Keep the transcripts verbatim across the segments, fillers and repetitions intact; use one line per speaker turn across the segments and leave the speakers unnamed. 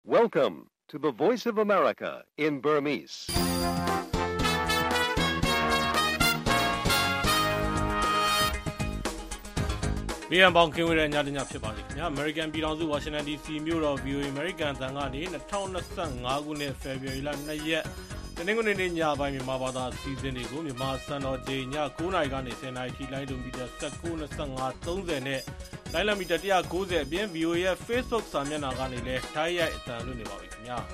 Welcome to the Voice of America in Burmese.
။ပြည်ံပေါင်းကင်းဝဲတဲ့ညတညဖြစ်ပါလိမ့်ခင်ဗျာ။ American ပြည်ထောင်စု Washington ဒီ စီ မြို့တော် ဗီ အို အေ American တန်ကနေ၂၀၂၅ခုနှစ် February လ၂ရက်တနင်္ဂနွေနေ့ညပိုင်းမြန်မာဘာသာစီစဉ်တွေကိုမြန်မာစံတော်ချိန်ည၉နာရီကနေ၁၀နာရီထိလိုင်းဒုံမီတာ၁၉ ၂၅ ၃၀နဲ့လိုင်းလမီတာ၁၉၀အပြင် ဗီ အို အေ ရဲ့ Facebook စာမျက်နှာကနေလည်းတိုက်ရိုက်အသံလွှင့်နေပါပြီခင်ဗျာ။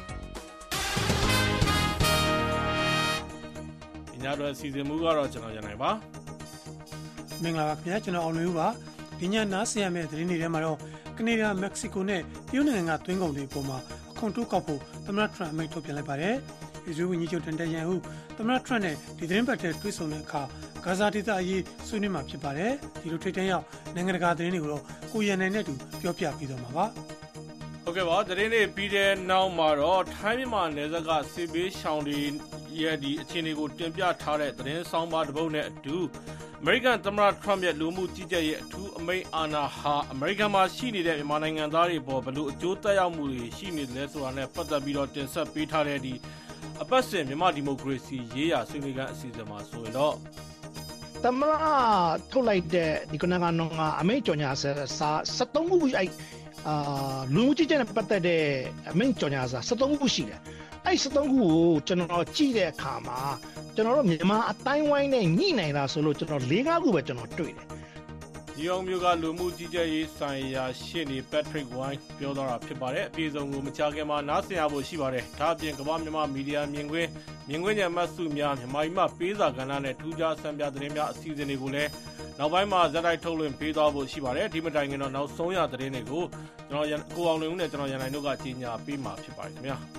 ဒီညတော့စီစဉ်မှုကတော့ကျွန်တော်ရနိုင်ပါ
။မင်္ဂလာပါခင်ဗျာကျွန်တော်အောင်လွင်ဦးပါ။ဒီညနားဆင်ရမယ့်သတင်းတွေထဲမှာတော့ကနေဒါ၊မက္ကဆီကိုနဲ့တရုတ်နိုင်ငံကသွင်းကုန်တွေအပေါ်မှာအခွန်တိုးကောက်ဖို့သမ္မတထရန့်အမိန့်ထုတ်ပြန်လိုက်ပါတယ်။အစ္စရေးဝန်ကြီးချုပ်တန်တရန်ဟုသမ္မတထရန့်နဲ့ဒီသတင်းပတ်ထဲတွေ့ဆုံတဲ့အခါဂါဇာဒေသအရေးဆွေးနွေးမှာဖြစ်ပါတယ်။ဒီလိုထိပ်တန်းရောက်နိုင်ငံတကာသတင်းတွေကိုတော့ကိုရန်နိုင်နဲ့တူပြောပြပေးသွားမှာပါ
။ဟုတ်ကဲ့ပါသတင်းတွေပြီးတဲ့နောက်မှာတော့ထိုင်းမြန်မာနယ်စပ်ကစစ်ဘေးရှောင်တွေရဲ့ဒီအခြေအနေကိုတင်ပြထားတဲ့သတင်းဆောင်ပါတစ်ပုဒ်နဲ့အတူအမေရိကန်သမ္မတထရန့်ရဲ့လူမှုကြီးကြပ်ရေးအထူးအမိန့်အာဏာဟာအမေရိကန်မှာရှိနေတဲ့မြန်မာနိုင်ငံသားတွေပေါ်ဘယ်လိုအကျိုးသက်ရောက်မှုတွေရှိနေလဲဆိုတာနဲ့ပတ်သက်ပြီးတော့တင်ဆက်ပေးထားတဲ့ဒီအပတ်စဉ်မြန်မာဒီမိုကရေစီရေးရာဆွေးနွေးခန်းအစီအစဉ်မှာဆိုရင်တော့
သမ္မတထုတ်လိုက်တဲ့ဒီကနကတော့အမိန့်ကြော်ညာစာ၁၃ခုအဲ့အာလူမှုကြီးကြပ်ရေးပတ်သက်တဲ့အမိန့်ကြော်ညာစာ၁၃ခုရှိတယ်အဲ့၁၃ခုကိုကျွန်တော်ကြည့်တဲ့အခါမှာကျွန်တော်တို့မြန်မာအတိုင်းဝိုင်းနဲ့ညှိနိုင်တာဆိုလို့ကျွန်တော်၄၅ခုပဲကျွန်တော်တွေ့တယ်
။ဒီအောင်မျိုးကလူမှုကြီးကြပ်ရေးဆိုင်ရာရှေ့နေ Patrick Wine ပြောသွားတာဖြစ်ပါတယ်။အပြည့်အစုံကိုမချခင်မှာနားဆင်ရဖို့ရှိပါတယ်။ဒါအပြင်ကမ္ဘာမြန်မာမီဒီယာမြင်ကွင်းမြင်ကွင်းညမှတ်စုများမြန်မာပြည်မှာပေးစာကဏ္ဍနဲ့ထူးခြားစံပြသတင်းများအစီအစဉ်တွေကိုလည်းနောက်ပိုင်းမှာဇက်တိုက်ထုတ်လွှင့်ပေးသွားဖို့ရှိပါတယ်။ဒီမတိုင်ခင်တော့နောက်ဆုံးရသတင်းတွေကိုကျွန်တော်ကိုအောင်လွင်ဦးနဲ့ကျွန်တော်ရန်နိုင်တို့ကကြီးညာပေးမှာဖြစ်ပါတယ်ခင်ဗျာ။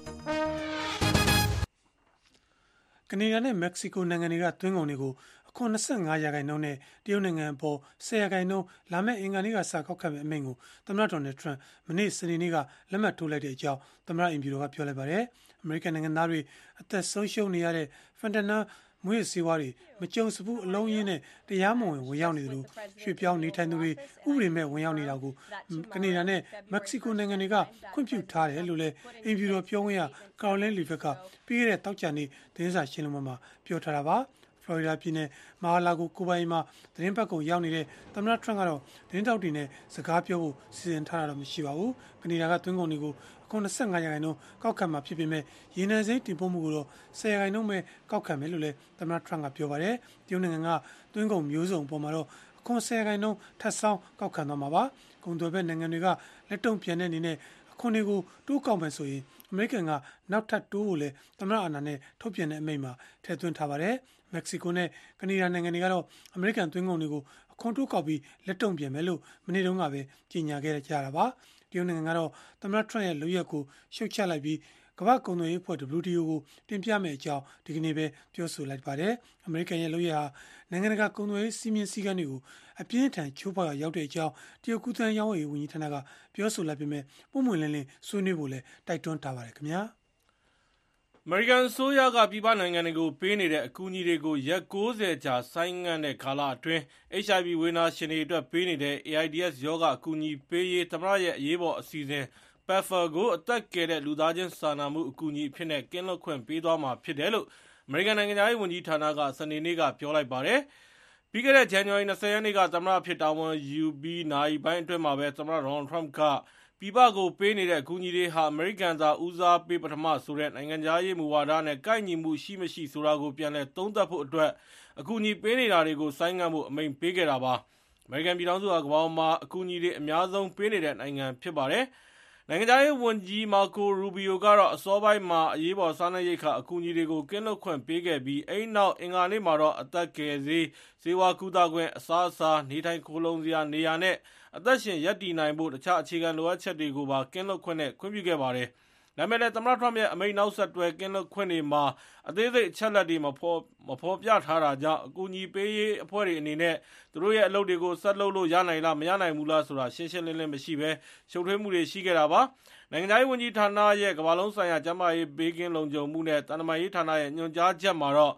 ကနေဒါနဲ့မက္ကဆီကိုနိုင်ငံတွေကသွင်းကုန်တွေကိုအခွန်၂၅ရာခိုင်နှုန်းနဲ့တရုတ်နိုင်ငံအပေါ်၁၀ရာခိုင်နှုန်းလာမယ့်အင်္ဂါနေ့ကစကောက်ခံမယ့်အမိန့်ကိုသမ္မတဒေါ်နယ်ထရန့်မနေ့စနေနေ့ကလက်မှတ်ထိုးလိုက်တဲ့အကြောင်းသမ္မတအင်ဖြူတော်ကပြောလိုက်ပါတယ်။အမေရိကန်နိုင်ငံသားတွေအသက်ဆုံးရှုံးနေရတဲ့ဖန်တနာမွေးဆေးဝါးတွေမကြုံစဘူးအလုံးရင်းနဲ့တရားမဝင်ဝင်ရောက်နေတယ်လို့ရွှေပြောင်းနေထိုင်သူတွေဥပဒေမဲ့ဝင်ရောက်နေတာကိုကနေဒါနဲ့မက္ကဆီကိုနိုင်ငံတွေကခွင့်ပြုထားတယ်လို့လည်းအင်ဖြူတော်ပြောခွင့်ရကာရိုလင်းလီဗက်ကပြီးခဲ့တဲ့တောက်ချာနေ့သတင်းစာရှင်းလင်းပွဲမှာပြောထားတာပါ။ဖလော်ရီဒါပြည်နယ်မာလာဂိုကိုပိုင်မှာသတင်းပတ်ကုန်ရောက်နေတဲ့သမ္မတထရန့်ကတော့သတင်းတောက်တွေနဲ့စကားပြောဖို့စီစဉ်ထားတာတော့မရှိပါဘူး။ကနေဒါကသွင်းကုန်တွေကိုအခွန်၂၅ရာခိုင်နှုန်းကောက်ခံမှာဖြစ်ပေမဲ့ရေနံစိမ်းတင်ပို့မှုကိုတော့၁၀ရာခိုင်နှုန်းပဲကောက်ခံမယ်လို့လည်းသမ္မတထရန့်ကပြောပါတယ်။တရုတ်နိုင်ငံကသွင်းကုန်မျိုးစုံအပေါ်မှာတော့အခွန်၁၀ရာခိုင်နှုန်းထပ်ဆောင်းကောက်ခံသွားမှာပါ။ကုန်သွယ်ဘက်နိုင်ငံတွေကလက်တုံ့ပြန်တဲ့အနေနဲ့အခွန်တွေကိုတိုးကောက်မယ်ဆိုရင်အမေရိကန်ကနောက်ထပ်တိုးဖို့လဲသမ္မတအာဏာနဲ့ထုတ်ပြန်တဲ့အမိန့်မှာထည့်သွင်းထားပါတယ်။မက္ကဆီကိုနဲ့ကနေဒါနိုင်ငံတွေကတော့အမေရိကန်သွင်းကုန်တွေကိုအခွန်တိုးကောက်ပြီးလက်တုံ့ပြန်မယ်လို့မနေ့တုန်းကပဲကြေညာခဲ့ကြတာပါ။တရုတ်နိုင်ငံကတော့သမ္မတထရန့်ရဲ့လုပ်ရက်ကိုရှုတ်ချလိုက်ပြီးကမ္ဘာ့ကုန်သွယ်ရေးအဖွဲ့ ဒဘလျူ တီ အို ကိုတင်ပြမယ့်အကြောင်းဒီကနေ့ပဲပြောဆိုလိုက်ပါတယ်။အမေရိကန်ရဲ့လုပ်ရက်ဟာနိုင်ငံတကာကုန်သွယ်ရေးစည်းမျဉ်းစည်းကမ်းတွေကိုအပြင်းထန်ချိုးဖောက်ရောက်တဲ့အကြောင်းတရုတ်ကူးသန်းရောင်းဝယ်ရေးဝန်ကြီးဌာနကပြောဆိုလိုက်ပေမဲ့ပုံမှန်လင်းလင်းဆွေးနွေးဖို့လည်းတိုက်တွန်းထားပါတယ်ခင်ဗျာ။
အမေရိကန်ဆိုရကပြည်ပနိုင်ငံတွေကိုပေးနေတဲ့အကူအညီတွေကိုရက်၉၀ကြာဆိုင်းငံ့တဲ့ကာလအတွင်း H I V ဝေဒနာရှင်တွေအတွက်ပေးနေတဲ့ A I D S ရောဂါအကူအညီပေးရေးသမ္မတရဲ့အရေးပေါ်အစီအစဉ် ပက်ဖာ ကိုအသက်ကယ်တဲ့လူသားချင်းစာနာမှုအကူအညီအဖြစ်နဲ့ကင်းလွတ်ခွင့်ပေးသွားမှာဖြစ်တယ်လို့အမေရိကန်နိုင်ငံသားရေးဝန်ကြီးဌာနကစနေနေ့ကပြောလိုက်ပါတယ်။ပြီးခဲ့တဲ့ဇန်နဝါရီ၂၀ရက်နေ့ကသမ္မတဖြစ်တာဝန်ယူပြီးနိုင်ပိုင်းအတွင်းမှာပဲသမ္မတဒေါ်နယ်ထရန့်ကပြည်ပကိုပေးနေတဲ့အကူအညီတွေဟာအမေရိကန်သာဦးစားပေးပထမဆိုတဲ့နိုင်ငံသားရေးမူဝါဒနဲ့ကိုက်ညီမှုရှိမရှိဆိုတာကိုပြန်လည်သုံးသပ်ဖို့အတွက်အကူအညီပေးနေတာတွေကိုဆိုင်းငံ့ဖို့အမိန့်ပေးခဲ့တာပါ။အမေရိကန်ပြည်ထောင်စုကကမ္ဘာမှာအကူအညီတွေအများဆုံးပေးနေတဲ့နိုင်ငံဖြစ်ပါတယ်။နိုင်ငံသားရေးဝန်ကြီးမာကိုရူဘီယိုကတော့အစောပိုင်းမှာအရေးပေါ်စားနပ်ရိက္ခာအကူအညီတွေကိုကင်းလွတ်ခွင့်ပေးခဲ့ပြီးအဲ့နောက်အင်္ဂါနေ့မှာတော့အသက်ကယ်ဆေးဆေးဝါးကုသခွင့်အစားအစာနေထိုင်ခိုလုံစရာနေရာနဲ့အသက်ရှင်ရပ်တည်နိုင်ဖို့တခြားအခြေခံလိုအပ်ချက်တွေကိုပါကင်းလွတ်ခွင့်နဲ့ခွင့်ပြုခဲ့ပါတယ်။ဒါပေမဲ့လည်းသမ္မတထရန့်ရဲ့အမိန့်နောက်ဆက်တွဲကင်းလွတ်ခွင့်တွေမှာအသေးစိတ်အချက်လက်တွေမဖော်မဖော်ပြထားတာကြောင့်အကူအညီပေးရေးအဖွဲ့တွေအနေနဲ့သူတို့ရဲ့အလုပ်တွေကိုဆက်လုပ်လို့ရနိုင်လားမရနိုင်ဘူးလားဆိုတာရှင်းရှင်းလင်းလင်းမရှိပဲရှုပ်ထွေးမှုတွေရှိခဲ့တာပါ။နိုင်ငံသားရေးဝန်ကြီးဌာနရဲ့ကမ္ဘာလုံးဆိုင်ရာကျန်းမာရေးဘေးကင်းလုံခြုံမှုနဲ့တန်တမာရေးဌာနရဲ့ညွှန်ကြားချက်မှာတော့ပ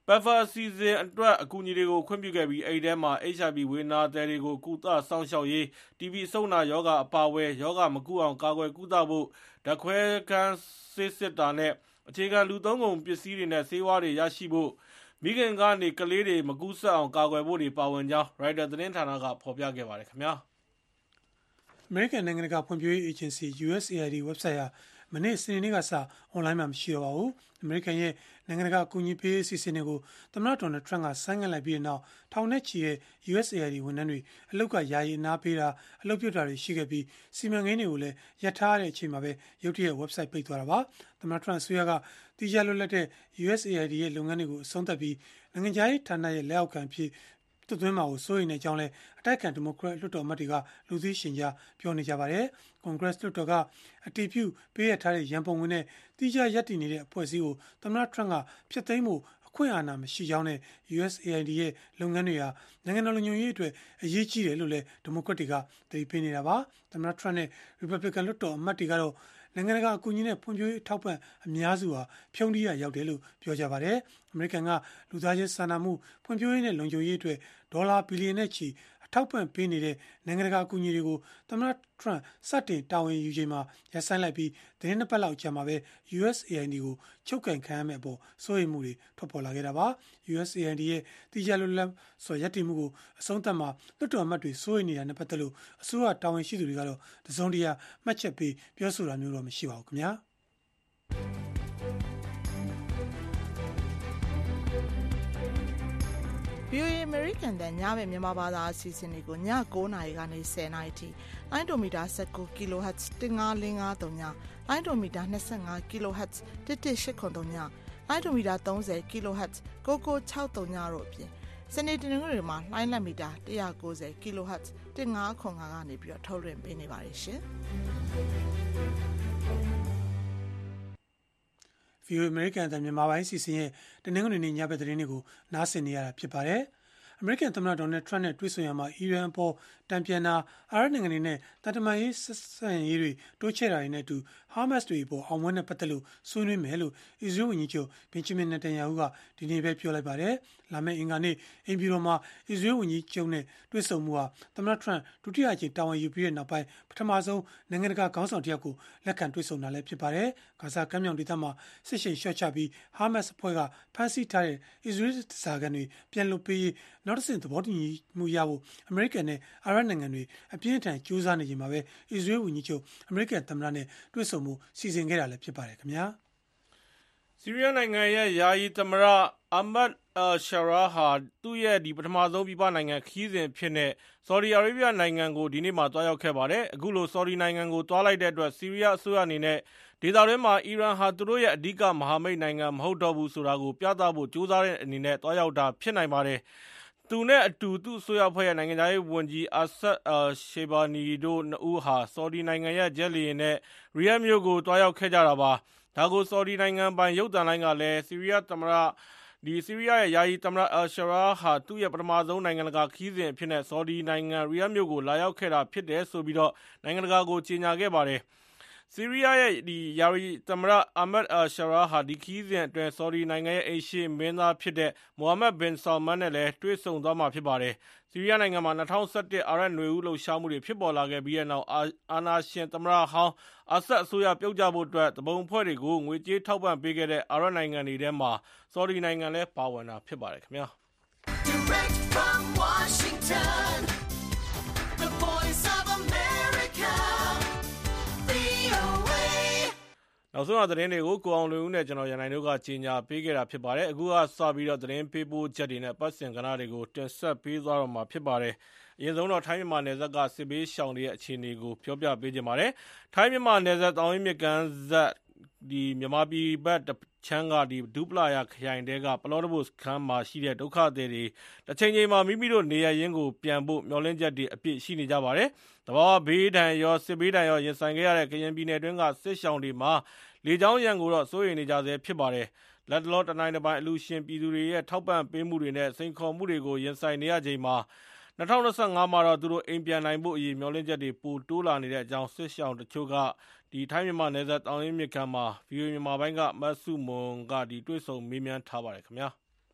Pepper အစီအစဉ်အတွက်အကူအညီတွေကိုခွင့်ပြုခဲ့ပြီးအဲ့ဒီမှာ H I V ဝေနာသည်တွေကိုကုသစောင့်ရှောက်ရေး T B အဆုတ်နာယောဂအပါအဝယ်ယောဂမကူအောင်ကာကွယ်ကုသဖို့ဓာတ်ခွဲခန်းဆေးစစ်တာနဲ့အခြေခံလူသုံးကုန်ပစ္စည်းတွေနဲ့ဆေးဝါးတွေရရှိဖို့မိခင်ကနေကလေးတွေမကူးစက်အောင်ကာကွယ်ဖို့တွေပါဝင်ကြောင်း Reuters သတင်းဌာနကဖော်ပြခဲ့ပါတယ်ခင်ဗျာ
အမေရိကန်နိုင်ငံတကာဖွံ့ဖြိုးရေးအေဂျင်စီ U S A I D website ဟာမနေ့စနေနေ့ကစအွန်လိုင်းမှာမရှိတော့ပါဘူးအမေရိကန်ရဲ့နိုင်ငံတကာအကူအညီပေးရေးအစီအစဉ်တွေကိုသမ္မတဒေါ်နယ်ထရန့်ကဆိုင်းငံ့လိုက်ပြီးတဲ့နောက်ထောင်နဲ့ချီရဲ့ U S A I D ဝန်ထမ်းတွေအလုတ်ကယာယီအနားပေးတာအလုတ်ပြုတ်တာတွေရှိခဲ့ပြီးစီမံကိန်းတွေကိုလည်းရပ်ထားတဲ့အချိန်မှာပဲရုတ်တရက် website ပိတ်သွားတာပါသမ္မတထရန့်အစိုးရကတီးခြားလွတ်လပ်တဲ့ U S A I D ရဲ့လုပ်ငန်းတွေကိုအဆုံးသတ်ပြီးနိုင်ငံခြားရေးဌာနရဲ့လက်အောက်ခံဖြစ်သွတ်သွင်းမှာကိုစိုးရိမ်နေကြောင်းလဲအတိုက်အခံဒီမိုကရက်လွှတ်တော်အမတ်တွေကလူသိရှင်ကြားပြောနေကြပါတယ်။ကွန်ဂရက်လွှတ်တော်ကအတည်ပြုပေးရထားတဲ့ရန်ပုံငွေနဲ့တိကျရပ်တည်နေတဲ့အဖွဲ့အစည်းကိုသမ္မတထရန့်ကဖျက်သိမ်းမှုအခွင့်အာဏာမရှိကြောင်းနဲ့ U S A I D ရဲ့လုပ်ငန်းတွေဟာနိုင်ငံတော်လူမျိုးရေးအတွက်အရေးကြီးတယ်လို့လဲဒီမိုကရက်တွေကတည်ပြနေတာပါ။သမ္မတထရန့်နဲ့ Republican လွှတ်တော်အမတ်တွေကတော့နိုင်ငံတကာအကူအညီနဲ့ဖွံ့ဖြိုးရေးအထောက်ပံ့အများစုဟာဖြုံးတီးရရောက်တယ်လို့ပြောကြပါတယ်။အမေရိကန်ကလူသားချင်းစာနာမှုဖွံ့ဖြိုးရေးနဲ့လုံခြုံရေးအတွက်ဒေါ်လာဘီလီယံနဲ့ချီအထောက်ပံ့ပေးနေတဲ့နိုင်ငံတကာအကူအညီတွေကိုသမ္မတထရန့်စတင်တာဝန်ယူချိန်မှာရပ်ဆိုင်းလိုက်ပြီးသတင်းနှစ်ပတ်လောက်ကြာမှာပဲ U S A I D ကိုချုပ်ကင်ခံရမယ့်အပေါ်စိုးရိမ်မှုတွေထွက်ပေါ်လာခဲ့တာပါ။ U S A I D ရဲ့တိကျလွတ်လပ်စွာရပ်တည်မှုကိုအဆုံးသတ်မှာလွှတ်တော်အမတ်တွေစိုးရိမ်နေတာနဲ့ပတ်သက်လို့အစိုးရတာဝန်ရှိသူတွေကတော့တစုံတရာမှတ်ချက်ပေးပြောဆိုတာမျိုးတော့မရှိပါဘူးခင်ဗျာ။
V O A American တဲ့ညဘက်မြန်မာဘာသာအစီအစဉ်တွေကိုည၉နာရီကနေ၁၀နာရီထိလိုင်းဒိုမီတာ၁၉ kHz ၁၅၄၅၃ညလိုင်းဒိုမီတာ၂၅ kHz ၁၁၈၇၃ညလိုင်းဒိုမီတာ၃၀ kHz ၉၉၆၃ညတို့အပြင်စနေတနင်္ဂနွေတွေမှာလိုင်းလက်မီတာ၁၉၀ kHz ၁၅၇၅ကနေပြီးတော့ထုတ်လွှင့်ပေးနေပါတယ်ရှင်။
V O A American အသံမြန်မာပိုင်းစီစဉ်ရဲ့တနင်္ဂနွေနေ့ညဘက်သတင်းတွေကိုနားဆင်နေရတာဖြစ်ပါတယ်။ အမေရိကန်သမ္မတဒေါ်နယ်ထရန့်နဲ့တွေ့ဆုံရမှာအီရန်အပေါ်တံပြန်တာအာရပ်နိုင်ငံတွေနဲ့တန်တမာရေးဆက်ဆံရေးတွေတိုးချဲ့တာတွေနဲ့အတူဟာမတ်တွေအပေါ်အောင်ပွဲနဲ့ပတ်သက်လို့ဆွေးနွေးမယ်လို့အစ္စရေးဝန်ကြီးချုပ်ဘင်ဂျမင်နေတန်ယာဟုကဒီနေ့ပဲပြောလိုက်ပါတယ်။လာမယ့်အင်္ဂါနေ့အိမ်ဖြူတော်မှာအစ္စရေးဝန်ကြီးချုပ်နဲ့တွေ့ဆုံမှုဟာသမ္မတထရန့်ဒုတိယအကြိမ်တာဝန်ယူပြီးတဲ့နောက်ပိုင်းပထမဆုံးနိုင်ငံတကာခေါင်းဆောင်တစ်ယောက်ကိုလက်ခံတွေ့ဆုံတာလည်းဖြစ်ပါတယ်။ဂါဇာကမ်းမြောင်ဒေသမှာစစ်ရှိန်လျှော့ချပြီးဟာမတ်အဖွဲ့ကဖမ်းဆီးထားတဲ့အစ္စရေးစာခံတွေပြန်လွှတ်ပေးရေးနောက်တစ်ဆင့်သဘောတူညီမှုရဖို့အမေရိကန်နဲ့အာရပ်နိုင်ငံတွေအပြင်းအထန်ကြိုးစားနေချိန်မှာပဲအစ္စရေးဝန်ကြီးချုပ်အမေရိကန်သမ္မတနဲ့တွေ့ဆုံမှုစီစဉ်ခဲ့တာလည်းဖြစ်ပါတယ်ခင်ဗျာ
။ဆီးရီးယားနိုင်ငံရဲ့ယာယီသမ္မတအာမတ်အရှာရာဟာသူ့ရဲ့ဒီပထမဆုံးပြည်ပနိုင်ငံခီးစဉ်ဖြစ်တဲ့ဆော်ဒီအာရေဗျနိုင်ငံကိုဒီနေ့မှတွားရောက်ခဲ့ပါတယ်။အခုလိုဆော်ဒီနိုင်ငံကိုတွားလိုက်တဲ့အတွက်ဆီးရီးယားအစိုးရအနေနဲ့ဒေသတွင်းမှာအီရန်ဟာသူတို့ရဲ့အဓိကမဟာမိတ်နိုင်ငံမဟုတ်တော့ဘူးဆိုတာကိုပြသဖို့ကြိုးစားတဲ့အနေနဲ့တွားရောက်တာဖြစ်နိုင်ပါတယ်။သူနဲ့အတူသူ့အစိုးရဖွဲ့ရဲ့နိုင်ငံသားရေးဝန်ကြီးအာဆတ်အရှေဘာနီတို့နှစ်ဦးဟာဆော်ဒီနိုင်ငံရဲ့ဂျက်လီယင်နဲ့ရီယာဒ်မြို့ကိုတွားရောက်ခဲ့ကြတာပါ။ဒါကိုဆော်ဒီနိုင်ငံပိုင်ရုပ်သံလိုင်းကလည်းဆီးရီးယားသမ္မတဒီဆီးရီးယားရဲ့ယာယီသမ္မတအယ်ရှာရာဟာသူ့ရဲ့ပထမဆုံးနိုင်ငံတကာခီးစဉ်အဖြစ်နဲ့ဆော်ဒီနိုင်ငံရီယာဒ်မြို့ကိုလာရောက်ခဲ့တာဖြစ်တယ်ဆိုပြီးတော့နိုင်ငံတကာကိုကြေညာခဲ့ပါတယ်။ဆီးရီးယားရဲ့ဒီယာယီသမ္မတအာမတ်အယ်ရှာရာဟာဒီခီးစဉ်အတွင်းဆော်ဒီနိုင်ငံရဲ့အိမ်ရှေ့မင်းသားဖြစ်တဲ့မိုဟာမက်ဘင်ဆာလ်မန်နဲ့လည်းတွေ့ဆုံသွားမှာဖြစ်ပါတယ်။ဆီးရီးယားနိုင်ငံမှာ၂၀၁၁အာရပ်နွေဦးလှုပ်ရှားမှုတွေဖြစ်ပေါ်လာခဲ့ပြီးတဲ့နောက်အာဏာရှင်သမ္မတဟောင်းအာဆတ်အစိုးရပြုတ်ကျဖို့အတွက်တပုံအဖွဲ့တွေကိုငွေကြေးထောက်ပံ့ပေးခဲ့တဲ့အာရပ်နိုင်ငံတွေထဲမှာဆော်ဒီနိုင်ငံလည်းပါဝင်တာဖြစ်ပါတယ်ခင်ဗျာ။ Direct from Washington, the voice of America, V O A နောက်ဆုံးသတင်းတွေကိုကိုအောင်လွင်ဦးနဲ့ကျွန်တော်ရန်နိုင်တို့ကကြီးညာပေးခဲ့တာဖြစ်ပါတယ်။အခုကစပြီးတော့သတင်းပေးပို့ချက်တွေနဲ့ပတ်စင်ကဏ္ဍတွေကိုတင်ဆက်ပေးသွားတော့မှာဖြစ်ပါတယ်။အရင်ဆုံးတော့ထိုင်းမြန်မာနယ်စပ်ကစစ်ဘေးရှောင်တွေရဲ့အခြေအနေကိုပြောပြပေးကြပါမယ်။ထိုင်းမြန်မာနယ်စပ်တောင်ရင်မြကန်းဇက်ဒီမြန်မာပြည်ဘက်ချမ်းကဒီဒူပလာယာခရိုင်တဲကပလောတဘုတ်ခန်းမှာရှိတဲ့ဒုက္ခသည်တွေတစ်ချိန်ချိန်မှာမိမိတို့နေရရင်းကိုပြန်ဖို့မျှော်လင့်ချက်တွေအပြည့်ရှိနေကြပါတယ်။တဘာဝဘေးဒဏ်ရောစစ်ဘေးဒဏ်ရောရင်ဆိုင်ခဲ့ရတဲ့ကရင်ပြည်နယ်တွင်းကစစ်ရှောင်တွေမှာလေကြောင်းရန်ကိုတော့စိုးရိမ်နေကြဆဲဖြစ်ပါတယ်။လက်တလောတနိုင်တစ်ပိုင်းအလူရှင်ပြည်သူတွေရဲ့ထောက်ပံ့ပေးမှုတွေနဲ့စိန်ခေါ်မှုတွေကိုရင်ဆိုင်နေရချိန်မှာ၂၀၂၅မှာတော့သူတို့အိမ်ပြန်နိုင်ဖို့အရေးမျှော်လင့်ချက်တွေပိုတိုးလာနေတဲ့အကြောင်းစစ်ရှောင်တချို့ကဒီထိုင်းမြန်မာနယ်စပ်တောင်ရင်မြစ်ကမ်းမှာ ဗီအိုအေ မြန်မာပိုင်းကမတ်စုမွန်ကဒီတွေ့ဆုံမေးမြန်းထားပါတယ်ခင်ဗျာ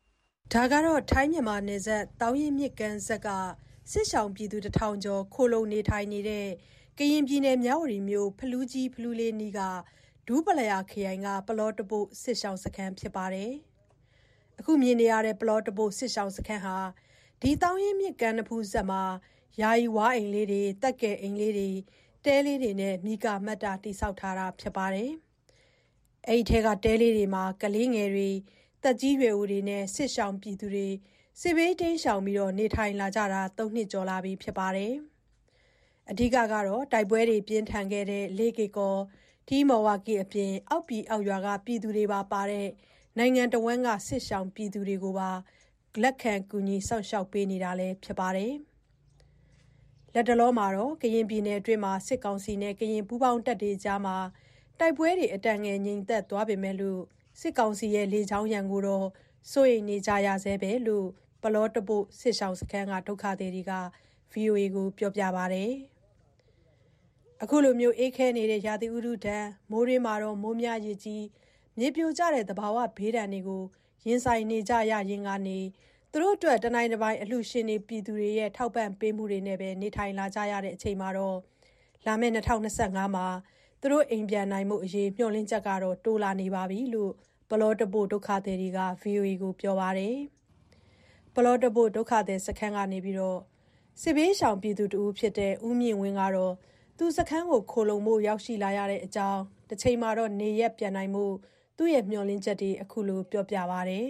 ဒါကတော့ထိုင်းမြန်မာနယ်စပ်တောင်ရင်မြစ်ကမ်းဆက်ကစစ်ဆောင်ပြည်သူတထောင်ကျော်ခိုလုံနေထိုင်နေတဲ့ကရင်ပြည်နယ်မြဝတီမြို့ဖလူးကြီးဖလူးလေးနီးကဒူးပလယာခရိုင်ကပလောတပုတ်စစ်ဆောင်စခန်းဖြစ်ပါတယ်။အခုမြင်နေရတဲ့ပလောတပုတ်စစ်ဆောင်စခန်းဟာဒီတောင်ရင်မြစ်ကမ်းနဖူးဆက်မှာယာယီဝါအိမ်လေးတွေတက်ကဲအိမ်လေးတွေတဲလေးတွေနဲ့မိကာမတ်တာတိဆောက်ထားတာဖြစ်ပါတယ်။အဲ့ဒီထဲကတဲလေးတွေမှာကလေးငယ်တွေတက်ကြီးရွယ်ဦးတွေနဲ့စစ်ဆောင်ပြည်သူတွေစစ်ဘေးတင်းရှောင်ပြီးတော့နေထိုင်လာကြတာသုံးနှစ်ကျော်လာပြီဖြစ်ပါတယ်။အဓိကကတော့တိုက်ပွဲတွေပြင်းထန်ခဲ့တဲ့လေကေကောဒီမော်ဝါကီအပြင်အောက်ပြည်အောက်ရွာကပြည်သူတွေပါပါတဲ့နိုင်ငံတော်ဝန်ကစစ်ဆောင်ပြည်သူတွေကိုပါလက်ခံကူညီစောင့်ရှောက်ပေးနေတာလည်းဖြစ်ပါတယ်။လက်တလုံးမှာတော့ကရင်ပြည်နယ်အတွင်းမှာစစ်ကောင်စီနဲ့ကရင်ပူးပေါင်းတပ်တွေကြားမှာတိုက်ပွဲတွေအတန်ငယ်ငြိမ်သက်သွားပေမဲ့လို့စစ်ကောင်စီရဲ့လေကြောင်းရန်ကိုတော့စိုးရိမ်နေကြရဆဲပဲလို့ပလောတပုတ်စစ်ဆောင်စခန်းကဒုက္ခသည်တွေက ဗီအိုအေ ကိုပြောပြပါတယ်။အခုလိုမျိုးအေးခဲနေတဲ့ရာသီဥတုဒဏ်မိုးရင်းမှာတော့မိုးများရေကြီးမြေပြိုကျတဲ့သဘာဝဘေးဒဏ်တွေကိုရင်ဆိုင်နေကြရရင်ကနေသူတို့အတွက်တနိုင်တစ်ပိုင်းအလှရှင်တွေပြည်သူတွေရဲ့ထောက်ပံ့ပေးမှုတွေနဲ့ပဲနေထိုင်လာကြရတဲ့အချိန်မှာတော့လာမယ့်၂၀၂၅မှာသူတို့အိမ်ပြန်နိုင်မှုအရေးမျှော်လင့်ချက်ကတော့တိုးလာနေပါပြီလို့ပလောတပုတ်ဒုက္ခသည်တွေက ဗီအိုအေ ကိုပြောပါတယ်။ပလောတပုတ်ဒုက္ခသည်စခန်းကနေပြီးတော့စစ်ဘေးရှောင်ပြည်သူတူဖြစ်တဲ့ဦးမြင့်ဝင်းကတော့သူစခန်းကိုခိုလုံမှုရောက်ရှိလာရတဲ့အကြောင်းတစ်ချိန်မှာတော့နေရက်ပြန်နိုင်မှုသူ့ရဲ့မျှော်လင့်ချက်တွေအခုလိုပြောပြပါတယ်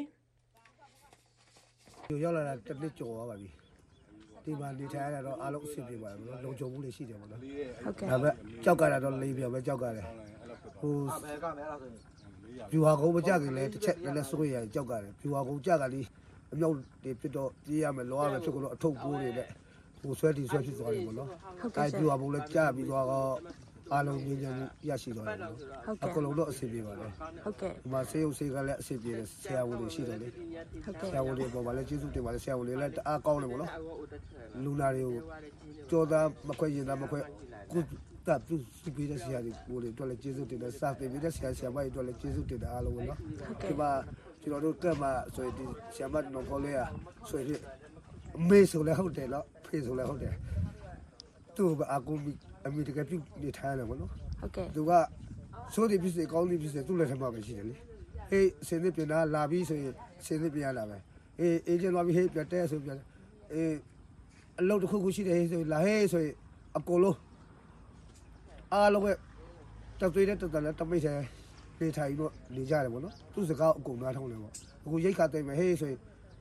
။ရောက်လာတာတစ်နှစ်ကျော်သွားပါပြီ။ဒီမှာနေထိုင်ရတော့အားလုံးအဆင်ပြေပါတယ်နော်။လုံခြုံမှုလေးရှိတယ်ပေါ့နော်။ဟုတ်ကဲ့။ဒါပေမဲ့ကြောက်ကြတာတော့လေးပြောပဲကြောက်ကြတယ်။ဟိုပြူဟာကုန်းမကြခင်လဲတစ်ချက်လည်းစိုးရကြောက်ကြတယ်။ပြူဟာကုန်းကြကလေးအမြောက်တွေပြတော့ပြေးရမယ်လောရမယ်ဖြစ်လို့အထုပ်ပိုးတွေနဲ့ဟိုဆွဲတီဆွဲဖြစ်သွားတယ်ပေါ့နော်။အဲပြူဟာကုန်းလည်းကြပြီးတော့အားလုံးငြိမ်းချမ်းမှုရရှိသွားတယ်နော်။အကုန်လုံးတော့အဆင်ပြေပါလေ။ဟုတ်ကဲ့။ဒီမှာဆေးရုံဆေးကလည်းအဆင်ပြေတယ်ဆရာဝန်တွေရှိတယ်လေ။ဟုတ်ကဲ့။ဆရာဝန်တွေပေါ်မှာလည်းကျေးဇူးတင်ပါတယ်ဆရာဝန်တွေလည်းအားကောင်းတယ်ပေါ့နော်။လူနာတွေကိုကြောသားမခွဲရင်သားမခွဲကုတပ်ပြုစုပေးတဲ့ဆရာတွေကိုလည်းတော့လည်းကျေးဇူးတင်တယ်စာပေပေးတဲ့ဆရာဆရာမတွေတော့လည်းကျေးဇူးတင်တယ်အားလုံးပေါ့နော်။ဒီမှာကျွန်တော်တို့ကမှဆိုရင်ဒီဆရာမတော်ခေါ်လေးอ่ะဆိုရင်အမေဆိုလည်းဟုတ်တယ်နော်ဖေဆိုလည်းဟုတ်တယ်သူ့ကအကူအမေတကယ်ပြုနေထိုင်ရတယ်ပေါ့နော်ဟုတ်ကဲ့သူကစိုးတယ်ဖြစ်စေကောင်းတယ်ဖြစ်စေသူ့လက်ထက်မှာပဲရှိတယ်လေအေးစင်နေပြန်လာပြီးဆိုရင်စင်နေပြန်လာပဲအေးအေးကျလာပြီးဟေးပြတဲ့ဆိုပြန်အေးအလုပ်တစ်ခုခုရှိတယ်ဟေးဆိုလာဟေးဆိုရင်အကုန်လုံးအားလုံးပဲတက်သွေးတဲ့တက်တယ်တမိတ်တယ်နေထိုင်တော့နေကြတယ်ပေါ့နော်သူ့စကားအကုန်နားထောင်တယ်ပေါ့အခုရိတ်ခါတိတ်မယ်ဟေးဆိုရင်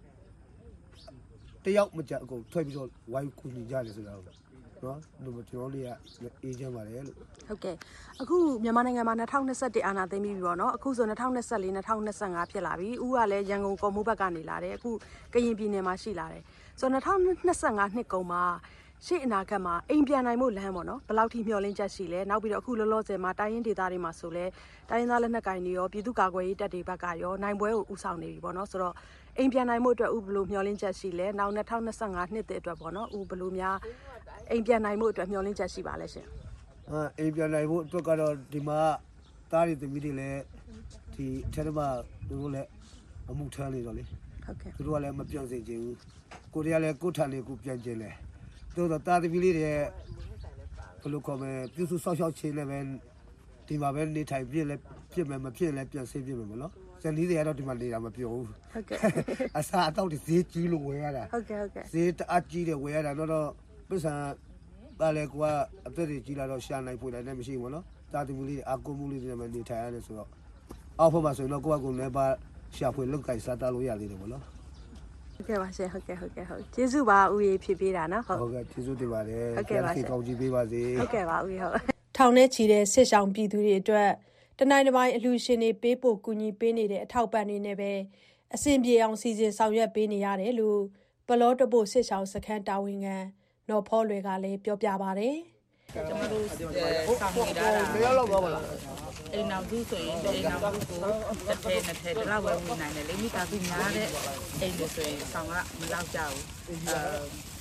တယောက်မကြအကုန်ထွက်ပြီးတော့ဝိုင်းကူညီကြတယ်ဆိုတာဟုတ်နော်ဒီကျွန်တော်လေးကအေးချမ်းပါတယ်လို့
ဟုတ်ကဲ့အခုမြန်မာနိုင်ငံမှာ၂၀၂၁အာဏာသိမ်းပြီးပြီပေါ့နော်အခုဆို၂၀၂၄ ၂၀၂၅ဖြစ်လာပြီဦးကလည်းရန်ကုန်ကော်မိုးဘက်ကနေလာတယ်အခုကရင်ပြည်နယ်မှာရှိလာတယ်ဆိုတော့၂၀၂၅နှစ်ကုန်မှာရှေ့အနာဂတ်မှာအိမ်ပြန်နိုင်မှုလမ်းပေါ့နော်ဘယ်လောက်ထိမျှော်လင့်ချက်ရှိလဲနောက်ပြီးတော့အခုလောလောဆယ်မှာတိုင်းရင်းဒေသတွေမှာဆိုလဲတိုင်းရင်းသားလက်နက်ကိုင်တွေရောပြည်သူ့ကာကွယ်ရေးတပ်တွေဘက်ကရောနိုင်ပွဲကိုဦးဆောင်နေပြီပေါ့နော်ဆိုတော့အိမ်ပြန်နိုင်မှုအတွက်ဦးဘယ်လိုမျှော်လင့်ချက်ရှိလဲနောက်၂၀၂၅နှစ်တည်းအတွက်ပေါ့နော်ဦးဘယ်လိုများအိမ်ပြန်နိုင်မှုအတွက်မျှော်လင့်ချက်ရှိပါလဲရှင်
အာအိမ်ပြန်နိုင်မှုအတွက်ကတော့ဒီမှာတားရီသမီးတွေလည်းဒီထဲမှာသူတို့လည်းအမှုထမ်းနေတော့လေဟုတ်ကဲ့သူတို့ကလည်းမပြောင်းစေချင်ဘူးကိုရီးယားလည်းကိုထန်လေးကိုပြန်ကျင်တယ်တို့တော့တာသမီးလေးတွေဘယ်လိုခေါ်မလဲပြုစုဆောက်ရှောက်ခြင်းလည်းပဲဒီမှာပဲနေထိုင်ပြည့်လည်းပြည့်မယ်မပြည့်လည်းပြန်ဆေးပြည့်မယ်မနော်ဇနီးတွေကတော့ဒီမှာနေတာမပြောဘူးဟုတ်ကဲ့အစားအသောက်တွေဈေးကြီးလို့ဝယ်ရတာဟုတ်ကဲ့ဟုတ်ကဲ့ဈေးတအားကြီးတယ်ဝယ်ရတာတော့ပတ်စံပါလေကွာအသက်တွေကြီးလာတော့ရှာနိုင်ဖွေနိုင်လည်းမရှိဘူးနော်တာသမီးလေးအကူမှုလေးတွေနဲ့နေထိုင်ရတယ်ဆိုတော့အောက်ဖက်မှာဆိုရင်တော့ကိုယ့်အကူလည်းပါရှာဖွေလုတ်ကိုင်စားတာလို့ရသေးတယ်ဗောနော်
ဟုတ်ကဲ့ပါရှင်ဟုတ်ကဲ့ဟုတ်ကဲ့ဟုတ်ကျေးဇူးပါဦးရေဖြစ်ပေးတာနော်
ဟုတ်ဟုတ်ကဲ့ကျေးဇူးတင်ပါတယ်ဟုတ်ကဲ့ပါရှင်ကောင်းကြီးပေးပါစေ
ဟုတ်ကဲ့ပါဦးရေဟုတ်ထောင်ထဲချီတဲ့စစ်ဆောင်ပြည်သူတွေအတွက်တနိုင်တစ်ပိုင်းအလှူရှင်တွေပေးဖို့ကူညီပေးနေတဲ့အထောက်ပံ့တွေနဲ့ပဲအဆင်ပြေအောင်စီစဉ်ဆောင်ရွက်ပေးနေရတယ်လို့ပလောတပုတ်စစ်ဆောင်စခန်းတာဝန်ခံနော်ဖောလွယ်ကလည်းပြောပြပါတယ်
ကျွန်တော်တို့ဆောင်နေတာတယောက်လောက်ပါလားအိမ်နောက်သူဆိုရင်အိမ်နောက်သူကိုတစ်ထည်နှစ်ထည်တလောက်ပဲဝင်နိုင်တယ်လေမိသားစုများတဲ့အိမ်တွေဆိုရင်ဆောင်ကမလောက်ကြဘူးအဲ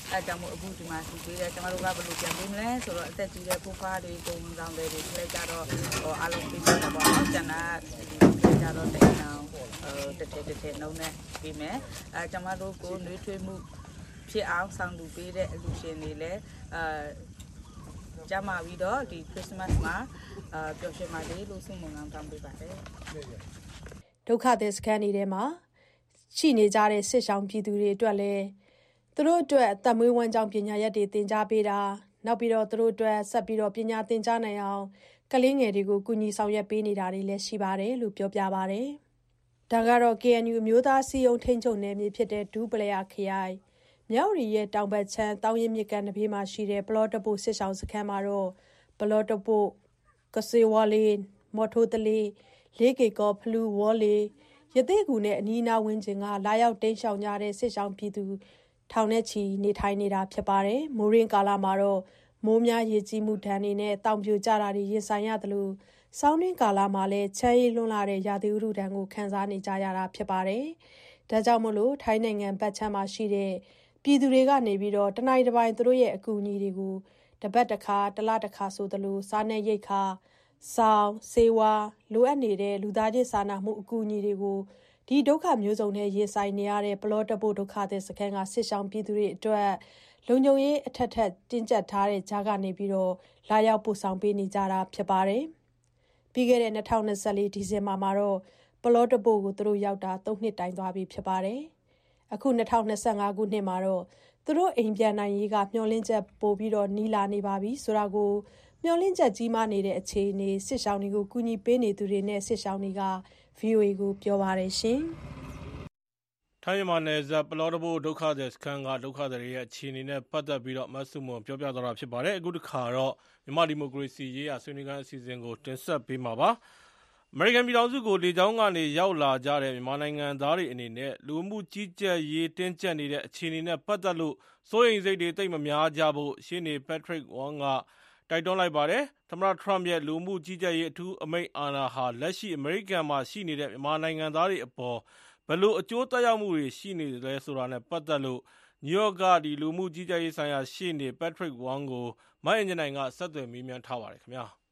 အဲကြောင့်မို့အခုဒီမှာသူပေးတယ်ကျမတို့ကဘယ်လိုပြန်ပေးမလဲဆိုတော့အသက်ကြီးတဲ့ဖိုးဖွားတွေကိုဝန်ဆောင်တွေတွေလည်းကြတော့ဟိုအားလုံးပေးကြတော့ပေါ့နော်ကျန်တာဒီကြတော့တိတ်အောင်ဟိုတစ်ထည့်တစ်ထည့်နှုံးနဲ့ပေးမယ်အဲကျမတို့ကိုနှွေးထွေးမှုဖြစ်အောင်ဆောင်လူပေးတဲ့အလူရှင်တွေလည်းအဲကြမှာပြီးတော့ဒီ Christmas မှာအာပျော်ရွှင်ပါလေလို့ဆုမွန်ကောင်းတောင်းပေးပါတယ်
ဒုက္ခသည်စခန်းတွေထဲမှာရှိနေကြတဲ့စစ်ဆောင်ပြည်သူတွေအတွက်လည်းသူတို့အတွက်အသက်မွေးဝမ်းကြောင်းပညာရပ်တွေသင်ကြားပေးတာနောက်ပြီးတော့သူတို့အတွက်ဆက်ပြီးတော့ပညာသင်ကြားနိုင်အောင်ကလေးငယ်တွေကိုကူညီဆောင်ရွက်ပေးနေတာတွေလည်းရှိပါတယ်လို့ပြောပြပါတယ်။ဒါကတော့ K N U အမျိုးသားစီယုံထိန်းချုပ်နယ်မြေဖြစ်တဲ့ဒူးပလယာခရိုင်မြောက်ရီရဲ့တောင်ဘက်ချမ်းတောင်ရင်မြစ်ကမ်းတစ်ဘေးမှာရှိတဲ့ပလော့တပုတ်စစ်ဆောင်စခန်းမှာတော့ပလော့တပုတ်ကစေဝါလီမော်ထိုတလီလေးကေကောဖလူဝေါ်လီရသေးကူနဲ့အနီးအနားဝန်းကျင်ကလာရောက်တိမ်းရှောင်ကြတဲ့စစ်ဆောင်ပြည်သူထောင်နဲ့ချီနေထိုင်နေတာဖြစ်ပါတယ်။မိုးရင်းကာလမှာတော့မိုးများရေကြီးမှုဒဏ်တွေနဲ့တောင်ပြိုကျတာတွေရင်ဆိုင်ရတယ်လို့ဆောင်းတွင်းကာလမှာလည်းချမ်းရည်လွန်းလာတဲ့ရာသီဥတုဒဏ်ကိုခံစားနေကြရတာဖြစ်ပါတယ်။ဒါကြောင့်မို့လို့ထိုင်းနိုင်ငံဘက်ချမ်းမှာရှိတဲ့ပြည်သူတွေကနေပြီးတော့တနိုင်တစ်ပိုင်းသူတို့ရဲ့အကူအညီတွေကိုတပတ်တစ်ခါတစ်လတစ်ခါဆိုသလိုစားနေရိတ်ခါစောင်းစေဝါလိုအပ်နေတဲ့လူသားချင်းစာနာမှုအကူအညီတွေကိုဒီဒုက္ခမျိုးစုံနဲ့ရင်ဆိုင်နေရတဲ့ပလော့တပုတ်ဒုက္ခသည်စခန်းကစစ်ဆောင်ပြည်သူတွေအတွက်လုံခြုံရေးအထက်ထက်တင်းကျပ်ထားတဲ့ကြားကနေပြီးတော့လာရောက်ပို့ဆောင်ပေးနေကြတာဖြစ်ပါတယ်။ပြီးခဲ့တဲ့၂၀၂၄ဒီဇင်ဘာမှာတော့ပလော့တပုတ်ကိုသူတို့ရောက်တာ၃နှစ်တိုင်သွားပြီဖြစ်ပါတယ်။အခု၂၀၂၅ခုနှစ်မှာတော့သူတို့အိမ်ပြန်နိုင်ရေးကမျှော်လင့်ချက်ပို့ပြီးတော့နီးလာနေပါပြီဆိုတာကိုမျှော်လင့်ချက်ကြီးမားနေတဲ့အခြေအနေစစ်ဆောင်တွေကိုကူညီပေးနေသူတွေနဲ့စစ်ဆောင်တွေက ဗီအိုအေ ကိုပြောပါတယ်ရှင်
။ထိုင်းမြန်မာနယ်စပ်ပလော့တပုတ်ဒုက္ခသည်စခန်းကဒုက္ခသည်တွေရဲ့အခြေအနေနဲ့ပတ်သက်ပြီးတော့မဆုမွန်ပြောပြသွားတာဖြစ်ပါတယ်။အခုတစ်ခါတော့မြန်မာဒီမိုကရေစီရေးရာဆွေးနွေးခန်းအစီအစဉ်ကိုတင်ဆက်ပေးမှာပါ။အမေရိကန်ပြည်ထောင်စုကိုလေကြောင်းကနေရောက်လာကြတဲ့မြန်မာနိုင်ငံသားတွေအနေနဲ့လူမှုကြီးကြပ်ရေးတင်းကျပ်နေတဲ့အခြေအနေနဲ့ပတ်သက်လို့စိုးရိမ်စိတ်တွေတိတ်မများကြဖို့ရှင်းနေ Patrick Wong ကတိုက်တွန်းလိုက်ပါတယ်။သမ္မတ Trump ရဲ့လူမှုကြီးကြပ်ရေးအထူးအမိန့်အာဏာဟာလက်ရှိအမေရိကန်မှာရှိနေတဲ့မြန်မာနိုင်ငံသားတွေအပေါ်ဘယ်လိုအကျိုးသက်ရောက်မှုတွေရှိနေလဲဆိုတာနဲ့ပတ်သက်လို့နယူးယောက်ကဒီလူမှုကြီးကြပ်ရေးဆိုင်ရာရှင်းနေ Patrick Wong ကိုမအင်ဂျင်နိုင်ကဆက်သွယ်မေးမြန်းထားပါတယ်ခင်ဗျာ။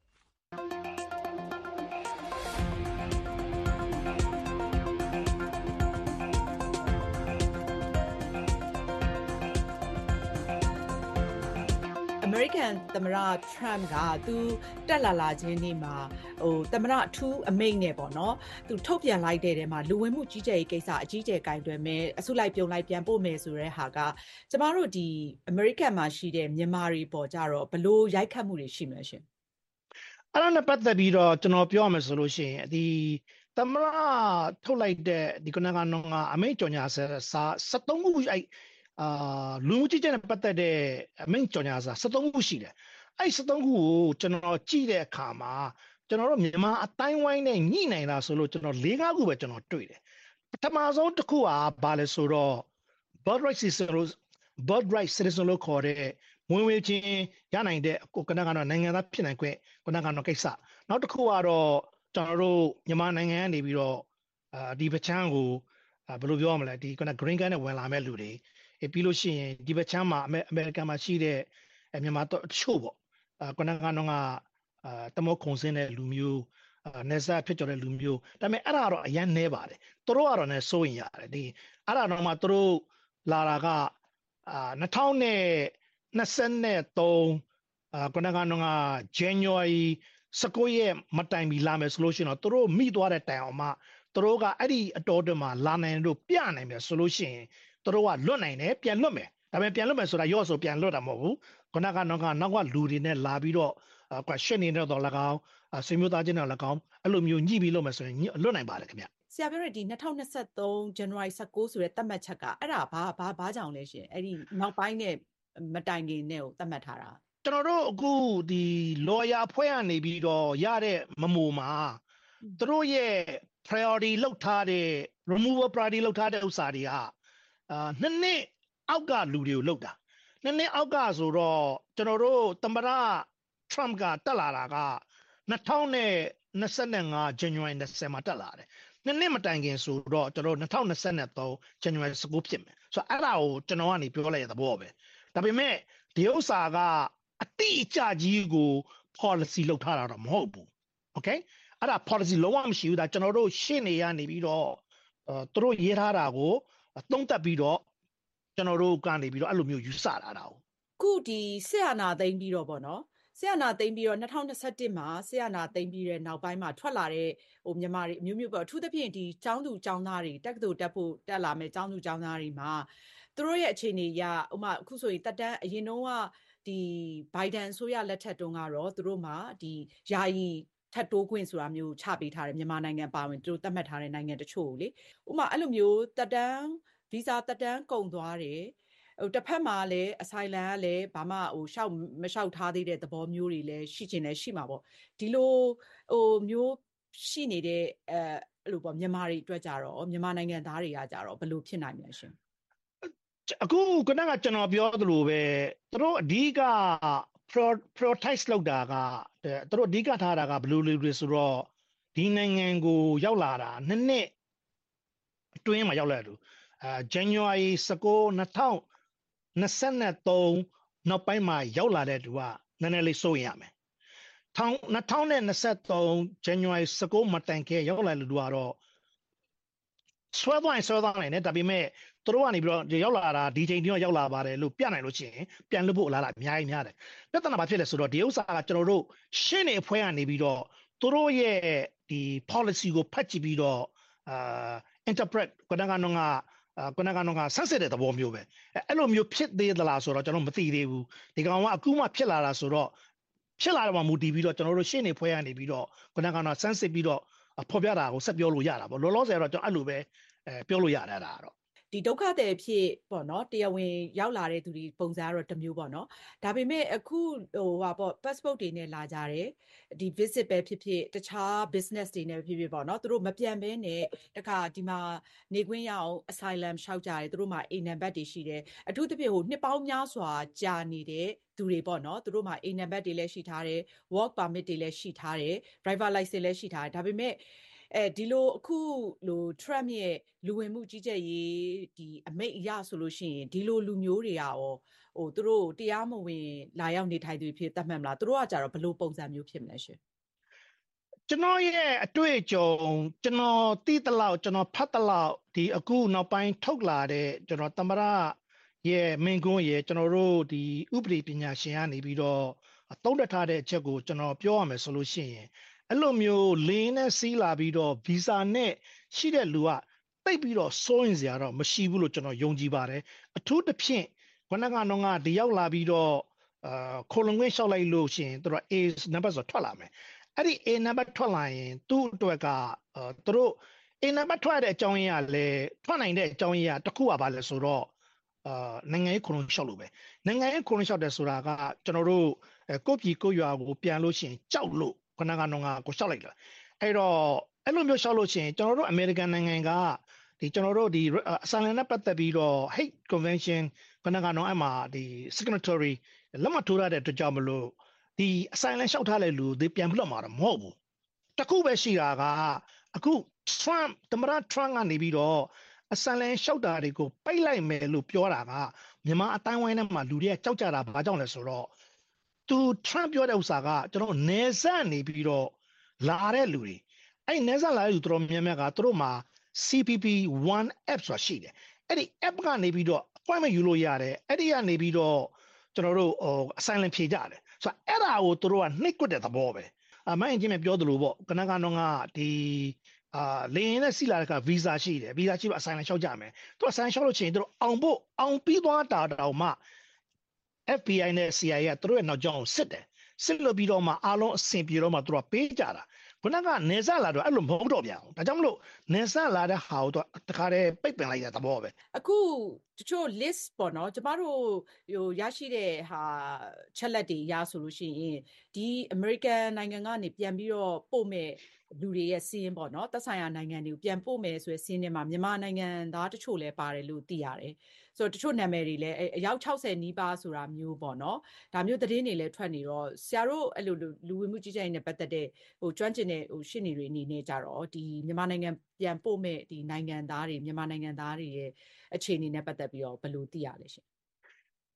အမေရိကန်သမ္မတ Trump ကသူတက်လာလာခြင်းနေ့မှာဟိုသမ္မတအထူးအမိန့်နဲ့ပေါ့နော်သူထုတ်ပြန်လိုက်တဲ့ထဲမှာလူဝင်မှုကြီးကြပ်ရေးကိစ္စအကြီးအကျယ်ကင်တွယ်မယ်အစုလိုက်ပြုံလိုက်ပြန်ပို့မယ်ဆိုတဲ့ဟာကကျမတို့ဒီအမေရိကန်မှာရှိတဲ့မြန်မာတွေပေါ်ကြတော့ဘလို့ရိုက်ခတ်မှုတွေရှိမလဲရှင်
အဲ့ဒါနဲ့ပတ်သက်ပြီးတော့ကျွန်တော်ပြောရမယ်ဆိုလို့ရှိရင်ဒီသမ္မတထုတ်လိုက်တဲ့ဒီကနကတော့အမိန့်ကြော်ညာစာစက်သုံးခုအဲ့အာလူမှုကြီးကြပ်နဲ့ပတ်သက်တဲ့အမိန့်ကြော်ညာစာစက်သုံးခုရှိတယ်အဲ့စက်သုံးခုကိုကျွန်တော်ကြည့်တဲ့အခါမှာကျွန်တော်တို့မြန်မာအတိုင်းဝိုင်းနဲ့ညှိနိုင်တာဆိုလို့ကျွန်တော်၄-၅ခုပဲကျွန်တော်တွေ့တယ်ပထမဆုံးတစ်ခုကဘာလဲဆိုတော့ birthright citizen လို့ birthright citizen လို့ခေါ်တဲ့မွေးဝေးချင်းရနိုင်တဲ့ကိုကနကတော့နိုင်ငံသားဖြစ်နိုင်ခွင့်ကနကတော့ကိစ္စနောက်တစ်ခုကတော့ကျွန်တော်တို့မြန်မာနိုင်ငံကနေပြီးတော့အာဒီပချမ်းကိုဘယ်လိုပြောရမလဲဒီကန green card နဲ့ဝင်လာမဲ့လူတွေပြီးလို့ရှိရင်ဒီဘက်ချမ်းမှာအမေရိကန်မှာရှိတဲ့မြန်မာတချို့ပေါ့ကနကတော့ကအာတမောခုံစင်းတဲ့လူမျိုးနေစားဖြစ်ကြတဲ့လူမျိုးဒါပေမဲ့အဲ့ဒါတော့အရင်နဲပါတယ်သူတို့ကတော့လည်းစိုးရင်ရတယ်ဒီအဲ့ဒါတော့မှသူတို့လာတာကအာ၂၀၂၃အာကနကတော့က January ၁၉ရက်မတိုင်မီလာမယ်ဆိုလို့ရှိရင်တော့သူတို့မိသွားတဲ့တိုင်အောင်မှသူတို့ကအဲ့ဒီအတော်တွင်မှာလာနိုင်လို့ပြနိုင်မယ်ဆိုလို့ရှိရင်သူတို့ကလွတ်နိုင်တယ်ပြန်လွတ်မယ်ဒါပေမဲ့ပြန်လွတ်မယ်ဆိုတာရော့ဆိုပြန်လွတ်တာမဟုတ်ဘူးခုနကတော့ကနောက်ကလူတွေနဲ့လာပြီးတော့ကွာရှင်းနေတော့၎င်းဆွေမျိုးသားချင်းတွေ၎င်းအဲ့လိုမျိုးညှိပြီးလုပ်မယ်ဆိုရင်လွတ်နိုင်ပါတယ်ခင်ဗျ
ဆရာပြောရတဲ့ဒီ၂၀၂၃ January ၁၉ဆိုတဲ့သတ်မှတ်ချက်ကအဲ့ဒါဘာဘာဘာကြောင့်လဲရှင်အဲ့ဒီနောက်ပိုင်းနဲ့မတိုင်ခင်နဲ့ကိုသတ်မှတ်ထားတာ
ကျွန်တော်တို့အခုဒီ lawyer အဖွဲ့ကနေပြီးတော့ရတဲ့မမိုမှာသူတို့ရဲ့ priority လောက်ထားတဲ့ removal priority လောက်ထားတဲ့ဥစ္စာတွေကအာနှစ်နှစ်အောက်ကလူတွေကိုလောက်တာနှစ်နှစ်အောက်ကဆိုတော့ကျွန်တော်တို့သမ္မတ Trump ကတက်လာတာက၂၀၂၅ January ၂၀မှာတက်လာတယ်နှစ်နှစ်မတိုင်ခင်ဆိုတော့ကျွန်တော်၂၀၂၃ January ၁၉ဖြစ်မယ်ဆိုတော့အဲ့ဒါကိုကျွန်တော်ကနေပြောလိုက်ရတဲ့သဘောပဲဒါပေမဲ့ဒီဥစ္စာကအတိအကျကြီးကို policy လောက်ထားတာတော့မဟုတ်ဘူး okay အဲ့ဒါ policy လုံးဝမရှိဘူးဒါကျွန်တော်တို့ရှေ့နေရနေပြီးတော့သူတို့ရေးထားတာကိုသုံးသပ်ပြီးတော့ကျွန်တော်တို့ကနေပြီးတော့အဲ့လိုမျိုးယူဆလာတာကို
ခုဒီဆက်အာဏာသိမ်းပြီးတော့ပေါ့နော်ဆက်အာဏာသိမ်းပြီးတော့၂၀၂၁မှာဆက်အာဏာသိမ်းပြီးတဲ့နောက်ပိုင်းမှာထွက်လာတဲ့ဟိုမြန်မာတွေအမျိုးမျိုးပေါ့အထူးသဖြင့်ဒီចောင်းသူចောင်းသားတွေတက္ကသိုလ်တက်ဖို့တက်လာမဲ့ចောင်းသူចောင်းသားတွေမှာသူတို့ရဲ့အခြေအနေရဥမာအခုဆိုရင်တက်တန်းအရင်တုန်းကဒီဘိုင်ဒန်အစိုးရလက်ထက်တုန်းကတော့သူတို့မှာဒီယာယီထပ်တိုးခွင့်ဆိုတာမျိုးချပေးထားတယ်မြန်မာနိုင်ငံပါဝင်သူတို့သတ်မှတ်ထားတဲ့နိုင်ငံတချို့ကိုလေဥမာအဲ့လိုမျိုးတက်တန်းဗီဇာတက်တန်းကုန်သွားတယ်ဟိုတစ်ဖက်မှာလည်းအဆိုင်လန်ကလည်းဘာမှဟိုရှောက်မရှောက်ထားသေးတဲ့သဘောမျိုးတွေလည်းရှိချင်လည်းရှိမှာပေါ့ဒီလိုဟိုမျိုးရှိနေတဲ့အဲအဲ့လိုပေါ့မြန်မာတွေအတွက်ကြတော့မြန်မာနိုင်ငံသားတွေကကြတော့ဘယ်လိုဖြစ်နိုင်မလဲရှင်
အခုကနကကျွန်တော်ပြောသလိုပဲသူတို့အဓိက prioritize လုပ်တာကသူတို့အဓိကထားတာကဘယ်လိုလူတွေဆိုတော့ဒီနိုင်ငံကိုရောက်လာတာနှစ်နှစ်အတွင်းမှာရောက်လာတယ်အဲ January ၁၉ ၂၀၂၃နောက်ပိုင်းမှာရောက်လာတဲ့သူကနည်းနည်းလေးစိုးရင်ရမယ်၂၀၂၃ January ၁၉မတိုင်ခင်ရောက်လာတဲ့လူကတော့ဆွဲသွားရင်ဆွဲသွားနိုင်တယ်ဒါပေမဲ့သူတို့ကနေပြီးတော့ရောက်လာတာဒီချိန်တိရောက်လာပါတယ်လို့ပြနိုင်လို့ရှိရင်ပြန်လို့ဖို့အလားအများကြီးများတယ်ပြဿနာဘာဖြစ်လဲဆိုတော့ဒီဥစ္စာကကျွန်တော်တို့ရှင်းနေအဖွဲ့ကနေပြီးတော့သူတို့ရဲ့ဒီ policy ကိုဖတ်ကြည့်ပြီးတော့အာ interpret ကနကတော့ကကနကတော့ကဆန်းစစ်တဲ့သဘောမျိုးပဲအဲ့လိုမျိုးဖြစ်သေးသလားဆိုတော့ကျွန်တော်မသိသေးဘူးဒီကောင်ကအခုမှဖြစ်လာတာဆိုတော့ဖြစ်လာတော့မှမူတည်ပြီးတော့ကျွန်တော်တို့ရှင်းနေဖွဲ့ကနေပြီးတော့ကနကတော့ဆန်းစစ်ပြီးတော့ဖော်ပြတာကိုဆက်ပြောလို့ရတာပေါ့လောလောဆယ်တော့ကျွန်တော်အဲ့လိုပဲအဲပြောလို့ရတယ်ဒါတော့
ဒီဒုက္ခသည်ဖြစ်ပေါ့နော်တရားဝင်ရောက်လာတဲ့သူတွေပုံစံကတော့တစ်မျိုးပေါ့နော်ဒါပေမဲ့အခုဟိုဟာပေါ့ passport တွေနဲ့လာကြတယ်ဒီ visit ပဲဖြစ်ဖြစ်တခြား business တွေနဲ့ဖြစ်ဖြစ်ပေါ့နော်သူတို့မပြန်ဘဲနဲ့တခါဒီမှာနေခွင့်ရအောင် asylum လျှောက်ကြတယ်သူတို့မှာအိမ်နံပါတ်တွေရှိတယ်အထူးသဖြင့်ဟိုနှစ်ပေါင်းများစွာကြာနေတဲ့သူတွေပေါ့နော်သူတို့မှာအိမ်နံပါတ်တွေလည်းရှိထားတယ် work permit တွေလည်းရှိထားတယ် driver license လည်းရှိထားတယ်ဒါပေမဲ့အဲဒီလိုအခုလို Trump ရဲ့လူဝင်မှုကြီးကြပ်ရေးဒီအမိန့်အရဆိုလို့ရှိရင်ဒီလိုလူမျိုးတွေကရောဟိုသူတို့တရားမဝင်လာရောက်နေထိုင်သူဖြစ်သတ်မှတ်မလားသူတို့ကကြတော့ဘယ်လိုပုံစံမျိုးဖြစ်မလဲရှင်
ကျွန်တော်ရဲ့အတွေ့အကြုံကျွန်တော်သိသလောက်ကျွန်တော်ဖတ်သလောက်ဒီအခုနောက်ပိုင်းထုတ်လာတဲ့ကျွန်တော်သမ္မတရဲ့မင်းကွန်းရဲ့ကျွန်တော်တို့ဒီဥပဒေပညာရှင်ကနေပြီးတော့သုံးသပ်ထားတဲ့အချက်ကိုကျွန်တော်ပြောရမယ်ဆိုလို့ရှိရင်အဲ့လိုမျိုးလင်းနဲ့စီးလာပြီးတော့ဗီဇာနဲ့ရှိတဲ့လူကတိတ်ပြီးတော့စိုးရင်စရာတော့မရှိဘူးလို့ကျွန်တော်ယုံကြည်ပါတယ်အထူးသဖြင့်ခဏကတော့ငါဒီရောက်လာပြီးတော့အာခိုလုံခွင့်လျှောက်လိုက်လို့ရှိရင်သူတို့ A number ဆိုထွက်လာမယ်အဲ့ဒီ A number ထွက်လာရင်သူ့အတွက်ကသူတို့ A number ထွက်တဲ့အကြောင်းရင်းကလည်းထွက်နိုင်တဲ့အကြောင်းရင်းကတစ်ခုကဘာလဲဆိုတော့အာနိုင်ငံရေးခိုလုံလျှောက်လို့ပဲနိုင်ငံရေးခိုလုံလျှောက်တယ်ဆိုတာကကျွန်တော်တို့ကိုပြည်ကိုရွာကိုပြန်လို့ရှိရင်ကြောက်လို့ခဏကတော့ငါကိုလျှောက်လိုက်တာအဲ့တော့အဲ့လိုမျိုးလျှောက်လို့ရှိရင်ကျွန်တော်တို့အမေရိကန်နိုင်ငံကဒီကျွန်တော်တို့ဒီအစံလန်နဲ့ပတ်သက်ပြီးတော့ hate convention ခဏကတော့အဲ့မှာဒီ signatory လက်မှတ်ထိုးရတဲ့အတွက်ကြောင့်မလို့ဒီအစံလန်လျှောက်ထားတဲ့လူတွေပြန်ပြလို့မှာတော့မဟုတ်ဘူးတခုပဲရှိတာကအခု Trump သမ္မတ Trump ကနေပြီးတော့အစံလန်လျှောက်တာတွေကိုပိတ်လိုက်မယ်လို့ပြောတာကမြန်မာအတိုင်းဝိုင်းထဲမှာလူတွေကကြောက်ကြတာဘာကြောင့်လဲဆိုတော့သူ Trump ပြောတဲ့ဥစ္စာကကျွန်တော်နေဆက်နေပြီးတော့လာတဲ့လူတွေအဲ့နေဆက်လာတဲ့လူတို့များများကသူတို့မှာ C P P one app ဆိုတာရှိတယ်အဲ့ဒီ app ကနေပြီးတော့ appointment ယူလို့ရတယ်အဲ့ဒီကနေပြီးတော့ကျွန်တော်တို့ဟို asylum ဖြေကြတယ်ဆိုတော့အဲ့ဒါကိုသူတို့ကနှိပ်ကွက်တဲ့သဘောပဲအမိုင်းချင်းပြောသလိုပေါ့ကနကတော့ကဒီအာလေရင်နဲ့စီလာတဲ့က visa ရှိတယ် visa ရှိတော့ asylum လျှောက်ကြမယ်သူ asylum လျှောက်လို့ရှိရင်သူတို့အောင်ဖို့အောင်ပြီးသွားတာတောင်မှF B I နဲ့ C I A ကသူတို့ရဲ့နောက်ကျောင်းကိုစစ်တယ်စစ်လို့ပြီးတော့မှအားလုံးအဆင်ပြေတော့မှသူတို့ကပေးကြတာခုနကနေဆက်လာတော့အဲ့လိုမဟုတ်တော့ပြန်ဘူးဒါကြောင့်မလို့နေဆက်လာတဲ့ဟာကိုတော့တခါတည်းပိတ်ပင်လိုက်တဲ့သဘောပဲ
အခုတချို့ list ပေါ့နော်ကျမတို့ဟိုရရှိတဲ့ဟာချက်လက်တွေရဆိုလို့ရှိရင်ဒီ American နိုင်ငံကနေပြန်ပြီးတော့ပို့မဲ့လူတွေရဲ့စီးရင်ပေါ့နော်သက်ဆိုင်ရာနိုင်ငံတွေကိုပြန်ပို့မယ်ဆိုရယ်စီးရင်မှာမြန်မာနိုင်ငံသားတချို့လည်းပါတယ်လို့သိရတယ်ဆိုတော့တချို့နာမည်တွေလည်းအယောက်၆၀နီးပါးဆိုတာမျိုးပေါ့နော်ဒါမျိုးသတင်းတွေလည်းထွက်နေတော့ဆရာတို့အဲ့လိုလူဝင်မှုကြီးကြပ်ရေးနဲ့ပတ်သက်တဲ့ဟိုကျွမ်းကျင်တဲ့ဟိုရှင်းနေတွေအနေနဲ့ကြတော့ဒီမြန်မာနိုင်ငံပြန်ပို့မဲ့ဒီနိုင်ငံသားတွေမြန်မာနိုင်ငံသားတွေရဲ့အခြေအနေနဲ့ပတ်သက်ပြီးတော့ဘယ်လိုသိရလဲရှင်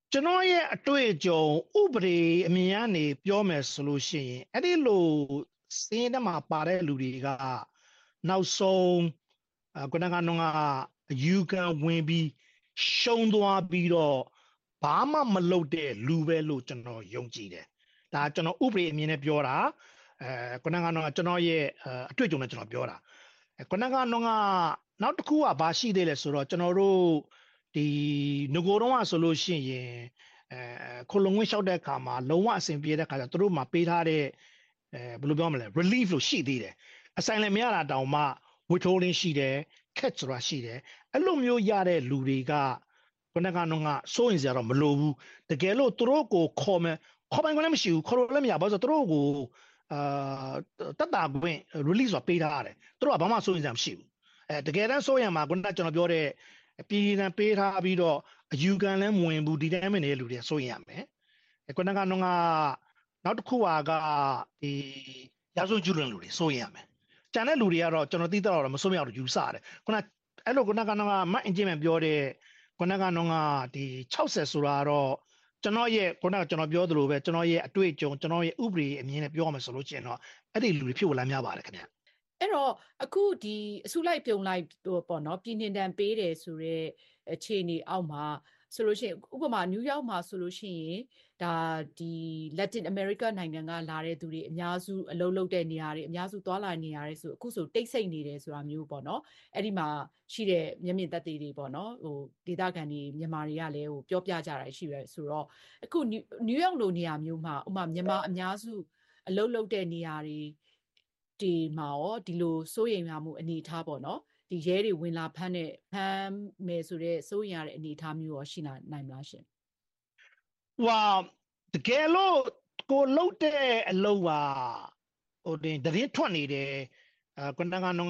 ကျွန်တော်ရဲ့အတွေ့အကြုံဥပဒေအမြင်ကနေပြောမယ်ဆိုလို့ရှိရင်အဲ့ဒီလိုစင်းထဲမှာပါတဲ့လူတွေကနောက်ဆုံးခုနကတော့ယူကန်ဝင်ပြီးရှုံးသွားပြီးတော့ဘာမှမလုပ်တဲ့လူပဲလို့ကျွန်တော်ယုံကြည်တယ်ဒါကျွန်တော်ဥပဒေအမြင်နဲ့ပြောတာအဲခုနကတော့ကျွန်တော်ရဲ့အတွေ့အကြုံနဲ့ကျွန်တော်ပြောတာခုနကတော့နောက်တစ်ခုကဘာရှိသေးလဲဆိုတော့ကျွန်တော်တို့ဒီငကိုတော့ဆိုလို့ရှိရင်အဲခိုလုံငွေလျှောက်တဲ့အခါမှာလုံးဝအဆင်ပြေတဲ့အခါကျသူတို့မှာပေးထားတဲ့အဲဘယ်လိုပြောမလဲ relief လို့ရှိသေးတယ်အဆိုင်လည်းမရတာတောင်မှ withholding ရှိတယ် catch ဆိုတာရှိတယ်အဲ့လိုမျိုးရတဲ့လူတွေကခုနကတော့ငါစိုးရင်စရာတော့မလိုဘူးတကယ်လို့သူတို့ကိုခေါ်မယ်ခေါ်ပိုင်ခွင့်လည်းမရှိဘူးခေါ်လို့လည်းမရဘူးဆိုတော့သူတို့ကိုအာတတ်တာခွင့် release ဆိုတာပေးထားရတယ်သူတို့ကဘာမှစိုးရင်စရာမရှိဘူးအဲတကယ်တမ်းစိုးရင်မှာခုနကကျွန်တော်ပြောတဲ့ပြည်နယ်ပေးထားပြီးတော့အယူခံလည်းမဝင်ဘူးဒီတိုင်းမနေတဲ့လူတွေစိုးရင်ရမယ်ခုနကတော့ငါနောက်တစ်ခုကဒီရာဇဝကျူးလွန်လူတွေစိုးရင်ရမယ်ကျန်တဲ့လူတွေကတော့ကျွန်တော်သိတော့တော့မစိုးမရတော့ယူဆတယ်ခုနအဲ့လိုခုနကတော့မတ်အင်ဂျင်မန်ပြောတဲ့ခုနကတော့ဒီ၆၀ဆိုတာတော့ကျွန်တော်ရဲ့ခုနကကျွန်တော်ပြောသလိုပဲကျွန်တော်ရဲ့အတွေ့အကြုံကျွန်တော်ရဲ့ဥပဒေအမြင်နဲ့ပြောမှဆိုလို့ရှိရင်တော့အဲ့ဒီလူတွေဖြစ်ဝင်လာများပါတယ်ခင်ဗျ
အဲ့တော့အခုဒီအစုလိုက်ပြုံလိုက်ပေါ့နော်ပြည်နှင်တန်ပေးတယ်ဆိုတော့အခြေအနေအောက်မှာဆိုလို့ရှိရင်ဥပမာနယူးယောက်မှာဆိုလို့ရှိရင်ဒါဒီ Latin America နိုင်ငံကလာတဲ့သူတွေအများစုအလုပ်လုပ်တဲ့နေရာတွေအများစုသွားလာနေရတယ်ဆိုအခုဆိုတိတ်ဆိတ်နေတယ်ဆိုတာမျိုးပေါ့နော်အဲ့ဒီမှာရှိတဲ့မျက်မြင်သက်သေတွေပေါ့နော်ဟိုဒေသခံတွေမြန်မာတွေကလည်းဟိုပြောပြကြတာရှိရဲဆိုတော့အခုနယူးယောက်လိုနေရာမျိုးမှာဥပမာမြန်မာအများစုအလုပ်လုပ်တဲ့နေရာတွေဒီမှာရောဒီလိုစိုးရိမ်ရမှုအနေထားပေါ့နော်ဒီရဲတွေဝင်လာဖမ်းတဲ့ဖမ်းမယ်ဆိုတဲ့စိုးရိမ်ရတဲ့အနေအထားမျိုးရောရှိနိုင်မလားရှင်
။ဝါတကယ်လို့ကိုလှုပ်တဲ့အလုပ်ပါဟိုတင်တရင်ထွက်နေတယ်အဲကွန်တန်ကတော့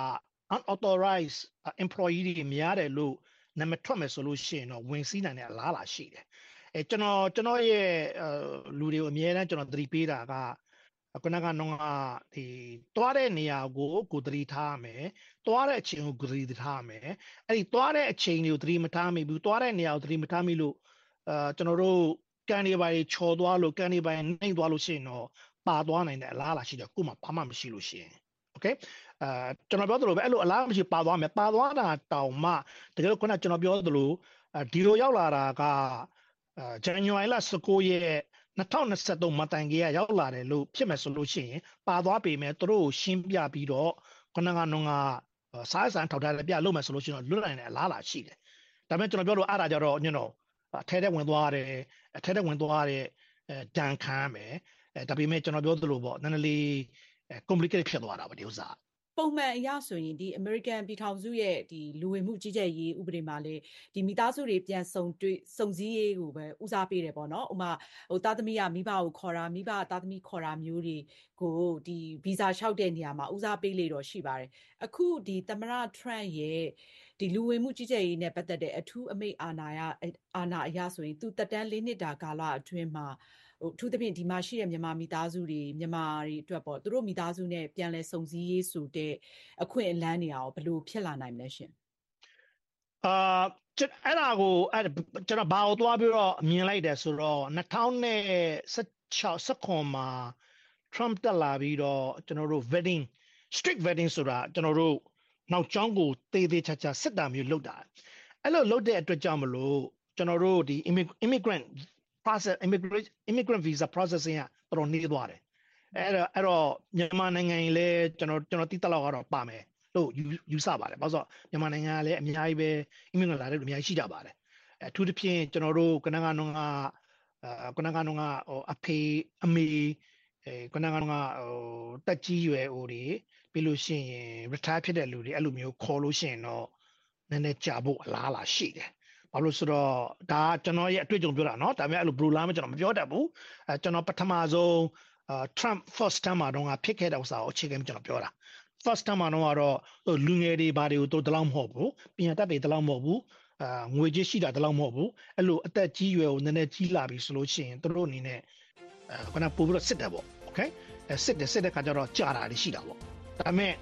unauthorized employee တွေများတယ်လို့နာမည်ထွက်မယ်ဆိုလို့ရှိရင်တော့ဝင်စည်းနိုင်တဲ့အလားအလာရှိတယ်။အဲကျွန်တော်ကျွန်တော်ရဲ့လူတွေကိုအများအားကျွန်တော်သတိပေးတာကခုနကတော့ဒီသွားတဲ့နေရာကိုကိုသတိထားမယ်သွားတဲ့အချိန်ကိုသတိထားမယ်အဲ့ဒီသွားတဲ့အချိန်တွေကိုသတိမထားမိဘူးသွားတဲ့နေရာကိုသတိမထားမိလို့အာကျွန်တော်တို့ကန်နေပါချော်သွားလို့ကန်နေပါနှိမ့်သွားလို့ရှိရင်တော့ပါသွားနိုင်တဲ့အလားအလာရှိတယ်ကို့မှာဘာမှမရှိလို့ရှိရင်โอเคအာကျွန်တော်ပြောသလိုပဲအဲ့လိုအလားမရှိပါသွားမယ်ပါသွားတာတောင်မှတကယ်လို့ခုနကျွန်တော်ပြောသလိုဒီလိုရောက်လာတာကအာဇန်နဝါရီလ၁၉ရက်၂၀၂၃မတိုင်ကြီးကရောက်လာတယ်လို့ဖြစ်မယ်ဆိုလို့ရှိရင်ပါသွားပေမဲ့သူတို့ကိုရှင်းပြပြီးတော့ခုနကတော့ငါစားစံထောက်ထားတယ်ပြလုပ်မယ်ဆိုလို့ရှိရင်လွတ်နိုင်တဲ့အလားအလာရှိတယ်ဒါပေမဲ့ကျွန်တော်ပြောလို့အားတာကြတော့ညတော့အထဲထဲဝင်သွားတယ်အထဲထဲဝင်သွားတဲ့ဒဏ်ခံမယ်ဒါပေမဲ့ကျွန်တော်ပြောသလိုပေါ့နည်းနည်းလေး complicated ဖြစ်သွားတာပါဒီဥစ္စာ
ပုံမှန်အရဆိုရင်ဒီ American ပြည်ထောင်စုရဲ့ဒီလူဝင်မှုကြီးကြပ်ရေးဥပဒေမှာလေဒီမိသားစုတွေပြန်ဆုံတွေ့စုံစည်းရေးကိုပဲဦးစားပေးတယ်ပေါ့နော်ဥပမာဟိုသားသမီးကမိဘကိုခေါ်တာမိဘကသားသမီးခေါ်တာမျိုးတွေကိုဒီဗီဇာလျှောက်တဲ့နေရာမှာဦးစားပေးလေတော့ရှိပါတယ်အခုဒီသမ္မတ Trump ရဲ့ဒီလူဝင်မှုကြီးကြပ်ရေးနဲ့ပတ်သက်တဲ့အထူးအမိန့်အာဏာရအာဏာအရဆိုရင်သူတက်တန်းလေးနှစ်တာကာလအတွင်းမှာဟိုအထူးသဖြင့်ဒီမှာရှိတဲ့မြန်မာမိသားစုတွေမြန်မာတွေအတွက်ပေါ့သူတို့မိသားစုနဲ့ပြန်လဲစုံစည်းရေးဆိုတဲ့အခွင့်အလမ်းတွေရောဘယ်လိုဖြစ်လာနိုင်မလဲရှင်
အာအဲ့ဒါကိုအဲ့ကျွန်တော်ဘာကိုသွားပြီးတော့မြင်လိုက်တယ်ဆိုတော့၂၀၁၆မှာ Trump တက်လာပြီးတော့ကျွန်တော်တို့ vetting strict vetting ဆိုတာကျွန်တော်တို့နောက်ကျောင်းကိုတေးသေးချာချာစစ်တာမျိုးလုပ်တာအဲ့လိုလုပ်တဲ့အတွက်ကြောင့်မလို့ကျွန်တော်တို့ဒီ immigrant process immigrant immigrant visa processing ကတော်တော်နေသွားတယ်အဲ့တော့အဲ့တော့မြန်မာနိုင်ငံကြီးလည်းကျွန်တော်ကျွန်တော်တိတက်လောက်ကတော့ပါမယ်လို့ယူဆပါတယ်ဘာလို့ဆိုမြန်မာနိုင်ငံကလည်းအများကြီးပဲ immigrant လာတဲ့လူအများကြီးရှိကြပါတယ်အထူးသဖြင့်ကျွန်တော်တို့ကနကတော့ကအာကနကတော့ဟိုအဖေအမေအဲကနကတော့ဟိုတက်ကြီးရွယ်ဟိုတွေပြီးလို့ရှိရင် retire ဖြစ်တဲ့လူတွေအဲ့လိုမျိုးခေါ်လို့ရှိရင်တော့နည်းနည်းကြာဖို့အလားအလာရှိတယ်ဘာလို့ဆိုတော့ဒါကျွန်တော်ရဲ့အတွေ့အကြုံပြောတာเนาะဒါပေမဲ့အဲ့လို blue line မကျွန်တော်မပြောတတ်ဘူးအဲကျွန်တော်ပထမဆုံး Trump first time မှာတော့ဖြစ်ခဲ့တဲ့ဥစ္စာကိုအခြေခံကျွန်တော်ပြောတာ first time မှာတော့လူငယ်တွေဘာတွေကိုတို့တလောက်မဟုတ်ဘူးပြန်တက်တွေတလောက်မဟုတ်ဘူးအာငွေကြီးရှိတာတလောက်မဟုတ်ဘူးအဲ့လိုအသက်ကြီးရွယ်ကိုနည်းနည်းကြီးလာပြီဆိုလို့ရှိရင်တို့အနေနဲ့အဲခုနပို့ပြီးတော့စစ်တယ်ပေါ့ okay အဲစစ်တယ်စစ်တဲ့ခါကျတော့ကြာတာတွေရှိတာပေါ့ဒါပေမဲ့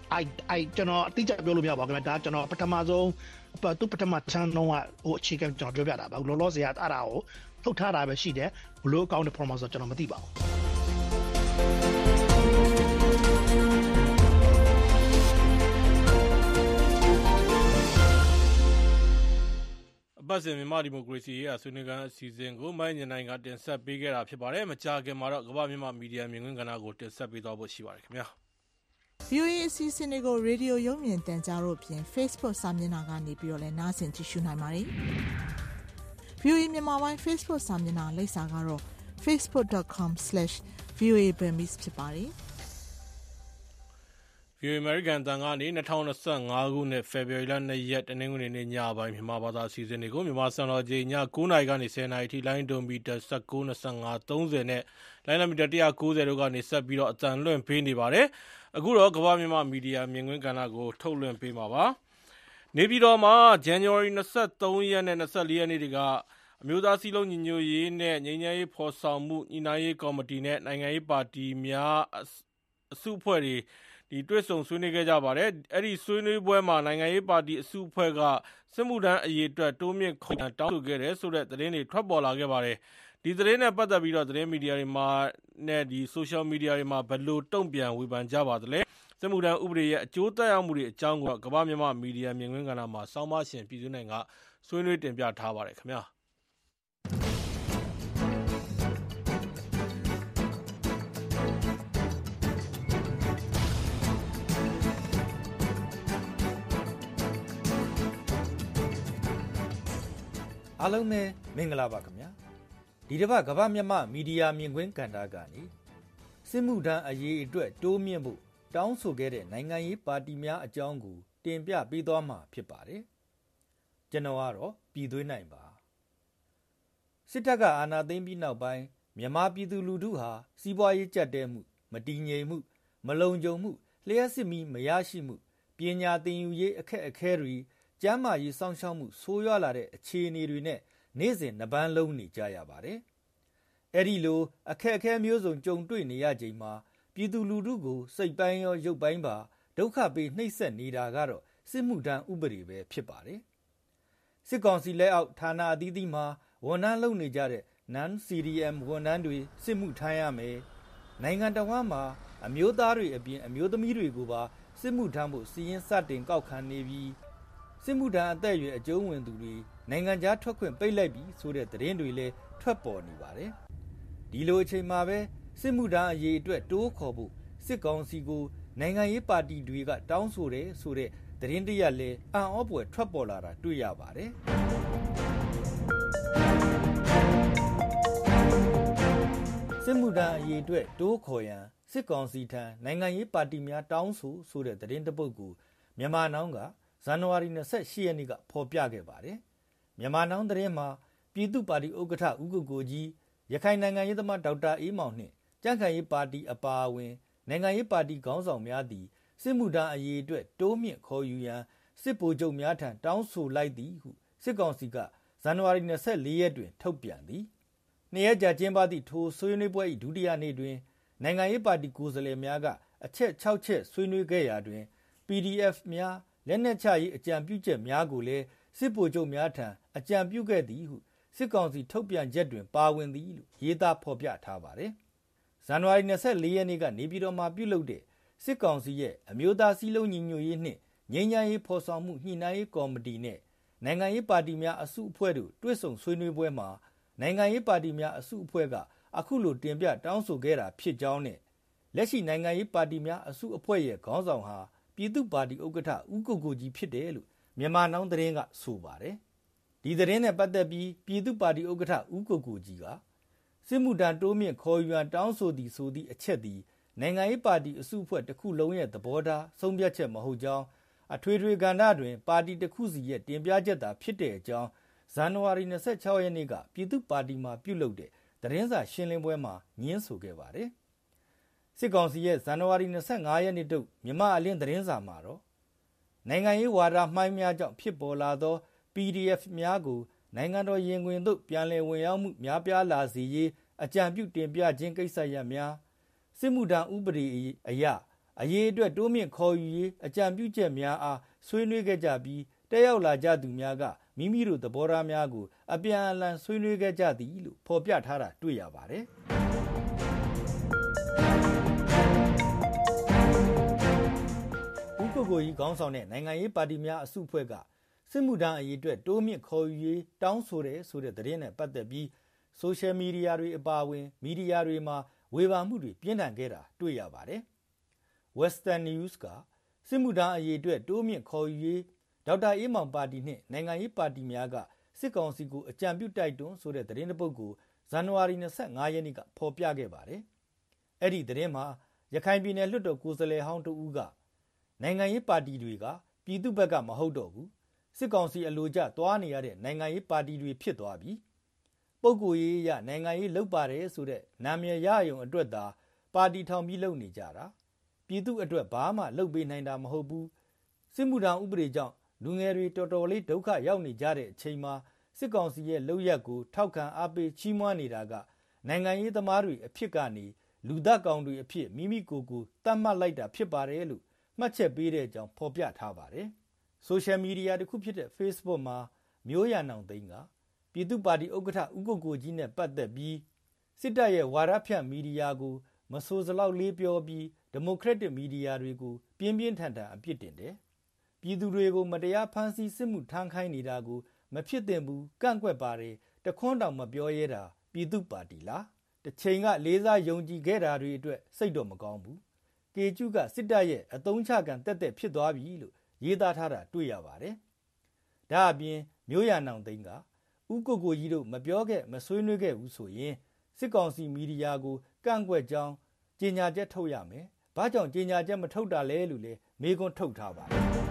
I I ကျွန်တော်အတိအကျပြောလို့မရပါဘူးခင်ဗျဒါကျွန်တော်ပထမဆုံးသူပထမချမ်းလုံးကဟိုအခြေခံကျွန်တော်ပြောပြတာပါလောလောဆယ်ကအဲ့ဒါကိုထုတ်ထားတာပဲရှိတယ်ဘလို့အကောင့်နဲ့ promo ဆိုကျွန်တော်မသိပါဘူး
ပတ်စင်မြန်မာဒီမိုကရေစီရေးအဆွေးနွေးခန်းအစီအစဉ်ကိုမိုင်းညနိုင်ကတင်ဆက်ပေးခဲ့တာဖြစ်ပါတယ်မကြာခင်မှာတော့ကမ္ဘာမြန်မာမီဒီယာမြင်ကွင်းကဏ္ဍကိုတင်ဆက်ပေးသွားဖို့ရှိပါတယ်ခင်ဗျာ
ဗီအိုအေ အစီအစဉ်တွေကိုရေဒီယိုရုပ်မြင်သံကြားတို့ဖြင့် Facebook စာမျက်နှာကနေပြီးတော့လည်းနားဆင်ကြည့်ရှုနိုင်ပါတယ် ဗီအိုအေ မြန်မာပိုင်း Facebook စာမျက်နှာလိပ်စာကတော့ facebook dot com slash v o a burmese ဖြစ်ပါတယ်
ဗီအိုအေ American တန်ကနေ၂၀၂၅ခုနှစ် February လ၂ရက်တနင်္ဂနွေနေ့ညပိုင်းမြန်မာဘာသာအစီအစဉ်တွေကိုမြန်မာစံတော်ချိန်ည၉နာရီကနေ၁၀နာရီထိလိုင်းဒိုမီတာ၁၉ ၂၅ ၃၀နဲ့လိုင်းမီတာ၁၉၀တို့ကနေဆက်ပြီးတော့အတန်လွှင့်ပေးနေပါတယ်အခုတော့ကမ္ဘာမြန်မာမီဒီယာမြင်ကွင်းကဏ္ဍကိုထုတ်လွှင့်ပေးမှာပါနေပြည်တော်မှာ January ၂၃ရက်နဲ့၂၄ရက်နေ့တွေကအမျိုးသားစည်းလုံးညီညွတ်ရေးနဲ့ငြိမ်းချမ်းရေးဖော်ဆောင်မှုညီနိုင်ရေးကော်မတီနဲ့နိုင်ငံရေးပါတီများအစုအဖွဲ့တွေဒီတွေ့ဆုံဆွေးနွေးခဲ့ကြပါတယ်အဲ့ဒီဆွေးနွေးပွဲမှာနိုင်ငံရေးပါတီအစုအဖွဲ့ကစစ်မှုထမ်းအရေးအတွက်တိုးမြင့်ခေါ်တောင်းဆိုခဲ့တယ်ဆိုတဲ့သတင်းတွေထွက်ပေါ်လာခဲ့ပါတယ်ဒီသတင်းနဲ့ပတ်သက်ပြီးတော့သတင်းမီဒီယာတွေမှာနဲ့ဒီ social media တွေမှာဘယ်လိုတုံ့ပြန်ဝေဖန်ကြပါသလဲစစ်မှုထမ်းဥပဒေရဲ့အကျိုးသက်ရောက်မှုတွေအကြောင်းကိုကမ္ဘာမြန်မာမီဒီယာမြင်ကွင်းကဏ္ဍမှာစောင်းမရှင်ပြည်သူ့နိုင်ငံကဆွေးနွေးတင်ပြထားပါတယ်ခင်ဗျာ
အားလုံးပဲမင်္ဂလာပါခင်ဗျာဒီတစ်ပတ်ကမ္ဘာမြန်မာမီဒီယာမြင်ကွင်းကဏ္ဍကနေစစ်မှုထမ်းအရေးအတွက်တိုးမြင့်ဖို့တောင်းဆိုခဲ့တဲ့နိုင်ငံရေးပါတီများအကြောင်းကိုတင်ပြပေးသွားမှာဖြစ်ပါတယ်ကျွန်တော်ကတော့ပြည်သွေးနိုင်ပါစစ်တပ်ကအာဏာသိမ်းပြီးနောက်ပိုင်းမြန်မာပြည်သူလူထုဟာစီးပွားရေးကြပ်တဲမှုမတည်ငြိမ်မှုမလုံခြုံမှုလျှက်စစ်မီမရရှိမှုပညာသင်ယူရေးအခက်အခဲတွေကျန်းမာရေးစောင့်ရှောက်မှုဆိုးရွားလာတဲ့အခြေအနေတွေနဲ့နေ့စဉ်နှပန်းလုံးနေကြရပါတယ်။အဲ့ဒီလိုအခက်အခဲမျိုးစုံကြုံတွေ့နေရချိန်မှာပြည်သူလူထုကိုစိတ်ပိုင်းရောရုပ်ပိုင်းပါဒုက္ခပေးနှိပ်စက်နေတာကတော့စစ်မှုထမ်းဥပဒေပဲဖြစ်ပါတယ်။စစ်ကောင်စီလက်အောက်ဌာနအသီးသီးမှာဝန်ထမ်းလုပ်နေကြတဲ့ non စီ ဒီ အမ် ဝန်ထမ်းတွေစစ်မှုထမ်းရမယ်။နိုင်ငံတော်မှာအမျိုးသားတွေအပြင်အမျိုးသမီးတွေကိုပါစစ်မှုထမ်းဖို့စီရင်စတင်ကောက်ခံနေပြီးစစ်မှုထမ်းအသက်အရွယ်အကျုံးဝင်သူတွေနိုင်ငံခြားထွက်ခွင့်ပိတ်လိုက်ပြီးဆိုတဲ့သတင်းတွေလည်းထွက်ပေါ်နေပါတယ်။ဒီလိုအချိန်မှာပဲစစ်မှုထမ်းအရေးအတွက်တိုးခေါ်ဖို့စစ်ကောင်စီကိုနိုင်ငံရေးပါတီတွေကတောင်းဆိုတယ်ဆိုတဲ့သတင်းတရက်လည်းအံ့ဩဖွယ်ထွက်ပေါ်လာတာတွေ့ရပါတယ်။စစ်မှုထမ်းအရေးအတွက်တိုးခေါ်ရန်စစ်ကောင်စီထံနိုင်ငံရေးပါတီများတောင်းဆိုဆိုတဲ့သတင်းတစ်ပုဒ်ကိုမြန်မာနောင်ကဇန်နဝါရီ၂၈ရက်နေ့ကဖော်ပြခဲ့ပါတယ်။မြန်မာနောင်သတင်းမှာပြည်သူ့ပါတီဥက္ကဋ္ဌဦးကိုကိုကြီးရခိုင်နိုင်ငံရေးသမားဒေါက်တာအေးမောင်နှင့်ကြံ့ခိုင်ရေးပါတီအပါအဝင်နိုင်ငံရေးပါတီခေါင်းဆောင်များသည်စစ်မှုထမ်းအရေးအတွက်တိုးမြင့်ခေါ်ယူရန်စစ်ဗိုလ်ချုပ်များထံတောင်းဆိုလိုက်သည်ဟုစစ်ကောင်စီကဇန်နဝါရီ၂၄ရက်တွင်ထုတ်ပြန်သည်။နှစ်ရက်ကြာကျင်းပသည့်ထိုဆွေးနွေးပွဲ၏ဒုတိယနေ့တွင်နိုင်ငံရေးပါတီကိုယ်စားလှယ်များကအချက်၆ချက်ဆွေးနွေးခဲ့ရာတွင် ပီဒီအက်ဖ် များလက်နက်ချရေးအကြံပြုချက်များကိုလည်းစစ်ဗိုလ်ချုပ်များထံအကြံပြုခဲ့သည်ဟုစစ်ကောင်စီထုတ်ပြန်ချက်တွင်ပါဝင်သည်လို့ရေးသားဖော်ပြထားပါတယ်။ဇန်နဝါရီ၂၄ရက်နေ့ကနေပြည်တော်မှာပြုလုပ်တဲ့စစ်ကောင်စီရဲ့အမျိုးသားစည်းလုံးညီညွတ်ရေးနှင့်ငြိမ်းချမ်းရေးဖော်ဆောင်မှုညှိနှိုင်းရေးကော်မတီနဲ့နိုင်ငံရေးပါတီများအစုအဖွဲ့တို့တွေ့ဆုံဆွေးနွေးပွဲမှာနိုင်ငံရေးပါတီများအစုအဖွဲ့ကအခုလိုတင်ပြတောင်းဆိုခဲ့တာဖြစ်ကြောင်းနဲ့လက်ရှိနိုင်ငံရေးပါတီများအစုအဖွဲ့ရဲ့ခေါင်းဆောင်ဟာပြည်သူ့ပါတီဥက္ကဋ္ဌဦးကိုကိုကြီးဖြစ်တယ်လို့မြန်မာနောင်သတင်းကဆိုပါတယ်။ဒီသတင်းနဲ့ပတ်သက်ပြီးပြည်သူ့ပါတီဥက္ကဋ္ဌဦးကိုကိုကြီးကစစ်မှုထမ်းတိုးမြင့်ခေါ်ယူရန်တောင်းဆိုသည်ဆိုသည့်အချက်သည်နိုင်ငံရေးပါတီအစုအဖွဲ့တစ်ခုလုံးရဲ့သဘောထားဆုံးဖြတ်ချက်မဟုတ်ကြောင်းအထွေထွေကဏ္ဍတွင်ပါတီတစ်ခုစီရဲ့တင်ပြချက်သာဖြစ်တဲ့အကြောင်းဇန်နဝါရီ၂၆ရက်နေ့ကပြည်သူ့ပါတီမှပြုလုပ်တဲ့သတင်းစာရှင်းလင်းပွဲမှာညင်းဆိုခဲ့ပါတယ်။စစ်ကောင်စီရဲ့ဇန်နဝါရီ၂၅ရက်နေ့ထုတ်မြန်မာအလင်းသတင်းစာမှာတော့နိုင်ငံရေးဝါဒမှိုင်းများကြောင့်ဖြစ်ပေါ်လာသော ပီဒီအက်ဖ် များကိုနိုင်ငံတော်ရင်ခွင်သို့ပြန်လည်ဝင်ရောက်မှုများပြားလာစေရေးအကြံပြုတင်ပြခြင်းကိစ္စရပ်များစစ်မှုထမ်းဥပဒေအရအရေးအတွက်တိုးမြင့်ခေါ်ယူရေးအကြံပြုချက်များအားဆွေးနွေးခဲ့ကြပြီးတက်ရောက်လာကြသူများကမိမိတို့သဘောထားများကိုအပြန်အလှန်ဆွေးနွေးခဲ့ကြသည်လို့ဖော်ပြထားတာတွေ့ရပါတယ်။ဦးကိုကိုကြီးခေါင်းဆောင်တဲ့နိုင်ငံရေးပါတီများအစုအဖွဲ့ကစစ်မှုထမ်းအရေးအတွက်တိုးမြင့်ခေါ်ယူရေးတောင်းဆိုတယ်ဆိုတဲ့သတင်းနဲ့ပတ်သက်ပြီးဆိုရှယ်မီဒီယာတွေအပါအဝင်မီဒီယာတွေမှာဝေဖန်မှုတွေပြင်းထန်ခဲ့တာတွေ့ရပါတယ်။ Western News ကစစ်မှုထမ်းအရေးအတွက်တိုးမြင့်ခေါ်ယူရေးဒေါက်တာအေးမောင်ပါတီနှင့်နိုင်ငံရေးပါတီများကစစ်ကောင်စီကိုအကြံပြုတိုက်တွန်းဆိုတဲ့သတင်းတစ်ပုဒ်ကိုဇန်နဝါရီလ၂၅ရက်နေ့ကဖော်ပြခဲ့ပါတယ်။အဲ့ဒီသတင်းမှာရခိုင်ပြည်နယ်လွှတ်တော်ကိုယ်စားလှယ်ဟောင်းတဦးကနိုင်ငံရေးပါတီတွေကပြည်သူ့ဘက်ကမဟုတ်တော့ဘူးစစ်ကောင်စီအလိုကျသွားနေရတဲ့နိုင်ငံရေးပါတီတွေဖြစ်သွားပြီပုဂ္ဂိုလ်ရေးအရနိုင်ငံရေးလုပ်ပါတယ်ဆိုတဲ့နာမည်ရယုံအတွက်သာပါတီထောင်ပြီးလုပ်နေကြတာပြည်သူအတွက်ဘာမှလုပ်ပေးနိုင်တာမဟုတ်ဘူးစစ်မှုထမ်းဥပဒေကြောင့်လူငယ်တွေတော်တော်လေးဒုက္ခရောက်နေကြတဲ့အချိန်မှာစစ်ကောင်စီရဲ့လုပ်ရက်ကိုထောက်ခံအားပေးချီးမွမ်းနေတာကနိုင်ငံရေးသမားတွေအဖြစ်ကနေလူသားကောင်တွေအဖြစ်မိမိကိုယ်ကိုတတ်မှတ်လိုက်တာဖြစ်ပါတယ်လို့မှတ်ချက်ပေးတဲ့အကြောင်းဖော်ပြထားပါတယ်။ဆိုရှယ်မီဒီယာတစ်ခုဖြစ်တဲ့ Facebook မှာမျိုးရနောင်သိန်းကပြည်သူ့ပါတီဥက္ကဋ္ဌဦးကိုကိုကြီးနဲ့ပတ်သက်ပြီးစစ်တပ်ရဲ့ဝါဒဖြန့်မီဒီယာကိုမဆိုစလောက်လေးပြောပြီးဒီမိုကရက်တစ်မီဒီယာတွေကိုပြင်းပြင်းထန်ထန်အပြစ်တင်တယ်။ပြည်သူတွေကိုမတရားဖမ်းဆီးစစ်မှုထမ်းခိုင်းနေတာကိုမဖြစ်သင့်ဘူးကန့်ကွက်ပါတယ်တခွန်းတောင်မပြောရဲတာပြည်သူ့ပါတီလားတစ်ချိန်ကလေးစားယုံကြည်ခဲ့တာတွေအတွက်စိတ်တော့မကောင်းဘူးကေကျူးကစစ်တပ်ရဲ့အသုံးချကံတက်တက်ဖြစ်သွားပြီလို့ရေးသားထားတာတွေ့ရပါတယ်။ဒါအပြင်မျိုးရနောင်သိန်းကဥကိုကိုကြီးတို့မပြောခဲ့မဆွေးနွေးခဲ့ဘူးဆိုရင်စစ်ကောင်စီမီဒီယာကိုကန့်ကွက်ကြောင်းကြေညာချက်ထုတ်ရမယ်။ဘာကြောင့်ကြေညာချက်မထုတ်တာလဲလို့လည်းမေးခွန်းထုတ်ထားပါတယ်။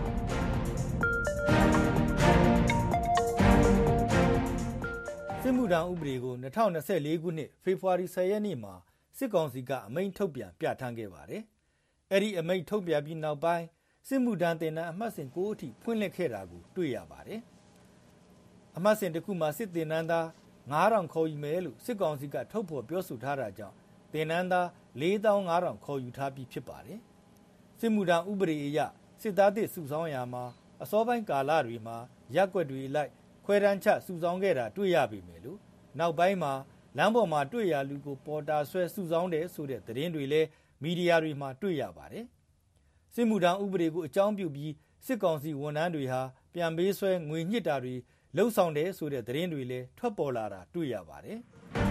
စစ်မှုထမ်းဥပဒေကို၂၀၂၄ခုနှစ်ဖေဖော်ဝါရီ၁၀ရက်နေ့မှာစစ်ကောင်စီကအမိန့်ထုတ်ပြန်ပြဋ္ဌာန်းခဲ့ပါတယ်။အဲ့ဒီအမိန့်ထုတ်ပြန်ပြီးနောက်ပိုင်းစစ်မှုထမ်းတင်တန်းအမှတ်စဉ်၉အထိဖွင့်လှစ်ခဲ့တာကိုတွေ့ရပါတယ်။အမှတ်စဉ်တစ်ခုမှာစစ်တင်တန်းသားငါးထောင်ခေါ်ယူမယ်လို့စစ်ကောင်စီကထုတ်ဖော်ပြောဆိုထားတာကြောင့်တင်တန်းသားလေးသောင်းငါးထောင်ခေါ်ယူထားပြီးဖြစ်ပါတယ်။စစ်မှုထမ်းဥပဒေအရစစ်သားသစ်စုဆောင်းရာမှာအစောပိုင်းကာလတွေမှာရက်ွက်တွေလိုက်ခွဲတန်းချစုဆောင်းခဲ့တာတွေ့ရပေမဲ့လို့နောက်ပိုင်းမှာလမ်းပေါ်မှာတွေ့ရလူကိုပေါ်တာဆွဲစုဆောင်းတယ်ဆိုတဲ့သတင်းတွေလည်းမီဒီယာတွေမှာတွေ့ရပါတယ်။စစ်မှုထမ်းဥပဒေကိုအကြောင်းပြုပြီးစစ်ကောင်စီဝန်ထမ်းတွေဟာပြန်ပေးဆွဲငွေညှစ်တာတွေလှုပ်ဆောင်တယ်ဆိုတဲ့သတင်းတွေလည်းထွက်ပေါ်လာတာတွေ့ရပါတယ်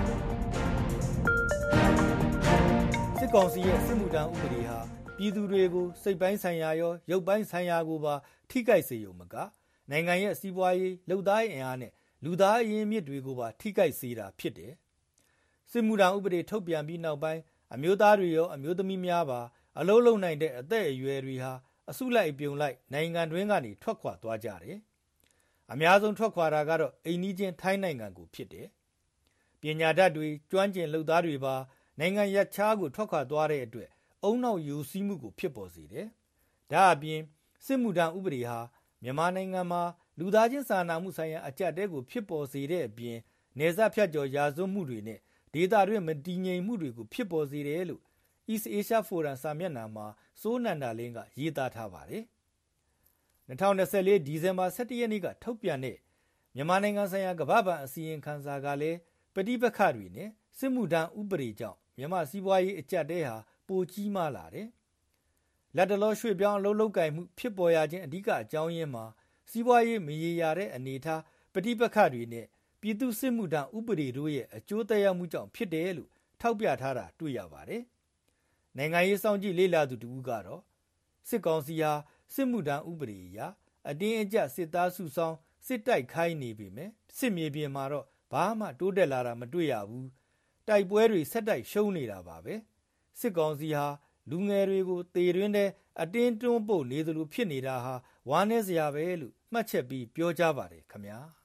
။စစ်ကောင်စီရဲ့စစ်မှုထမ်းဥပဒေဟာပြည်သူတွေကိုစိတ်ပိုင်းဆိုင်ရာရောရုပ်ပိုင်းဆိုင်ရာကိုပါထိခိုက်စေရုံမကနိုင်ငံရဲ့စီးပွားရေးလုပ်သားအင်အားနဲ့လူသားအရင်းမြစ်တွေကိုပါထိခိုက်စေတာဖြစ်တယ်။စစ်မှုထမ်းဥပဒေထုတ်ပြန်ပြီးနောက်ပိုင်းအမျိုးသားတွေရောအမျိုးသမီးများပါအလုံးလုံးနိုင်တဲ့အသက်အရွယ်တွေဟာအစုလိုက်ပြုံလိုက်နိုင်ငံတွင်းကနေထွက်ခွာသွားကြတယ်။အများဆုံးထွက်ခွာတာကတော့အိမ်နီးချင်းထိုင်းနိုင်ငံကိုဖြစ်တယ်။ပညာတတ်တွေကျွမ်းကျင်လုပ်သားတွေပါနိုင်ငံရပ်ခြားကိုထွက်ခွာသွားတဲ့အတွက်အုံနောက်ယူစည်းမှုကိုဖြစ်ပေါ်စေတယ်။ဒါအပြင်စစ်မှုထမ်းဥပဒေဟာမြန်မာနိုင်ငံမှာလူသားချင်းစာနာမှုဆိုင်ရာအကျပ်တဲကိုဖြစ်ပေါ်စေတဲ့အပြင်နေဆက်ဖြတ်ကျော်ရာဇဝတ်မှုတွေနဲ့ဒေသတွင်းမတည်ငြိမ်မှုတွေကိုဖြစ်ပေါ်စေတယ်လို့ East Asia Forum စာမျက်နှာမှာစိုးနန္ဒာလင်းကရေးသားထားပါတယ်။၂၀၂၄ဒီဇင်ဘာ၁၁ရက်နေ့ကထုတ်ပြန်တဲ့မြန်မာနိုင်ငံဆိုင်ရာကမ္ဘာ့ဘဏ်အစည်းအဝေးခန်းစာကလည်းပဋိပက္ခတွေနဲ့စစ်မှုထမ်းဥပဒေကြောင့်မြန်မာစီးပွားရေးအကျပ်တဲဟာပိုကြီးမားလာတယ်။လက်တလောရွှေ့ပြောင်းအလုပ်လုပ်ကိုင်မှုဖြစ်ပေါ်ရခြင်းအဓိကအကြောင်းရင်းမှာစီးပွားရေးမရေရာတဲ့အနေအထားပဋိပက္ခတွေနဲ့ပြည်သူစစ်မှုထမ်းဥပဒေတို့ရဲ့အကျိုးသက်ရောက်မှုကြောင့်ဖြစ်တယ်လို့ထောက်ပြထားတာတွေ့ရပါတယ်။နိုင်ငံရေးစောင့်ကြည့်လေ့လာသူတူကတော့စစ်ကောင်စီဟာစစ်မှုထမ်းဥပဒေအရအတင်းအကျပ်စစ်သားစုဆောင်းစစ်တိုက်ခိုင်းနေပေမဲ့စစ်မြေပြင်မှာတော့ဘာမှတိုးတက်လာတာမတွေ့ရဘူး။တိုက်ပွဲတွေဆက်တိုက်ရှုံးနေတာပါပဲ။စစ်ကောင်စီဟာလူငယ်တွေကိုတေတွင်းတဲ့အတင်းတွန်းပို့နေသလိုဖြစ်နေတာဟာဝမ်းနည်းစရာပဲလို့မှတ်ချက်ပြီးပြောကြပါတယ်ခင်ဗျာ။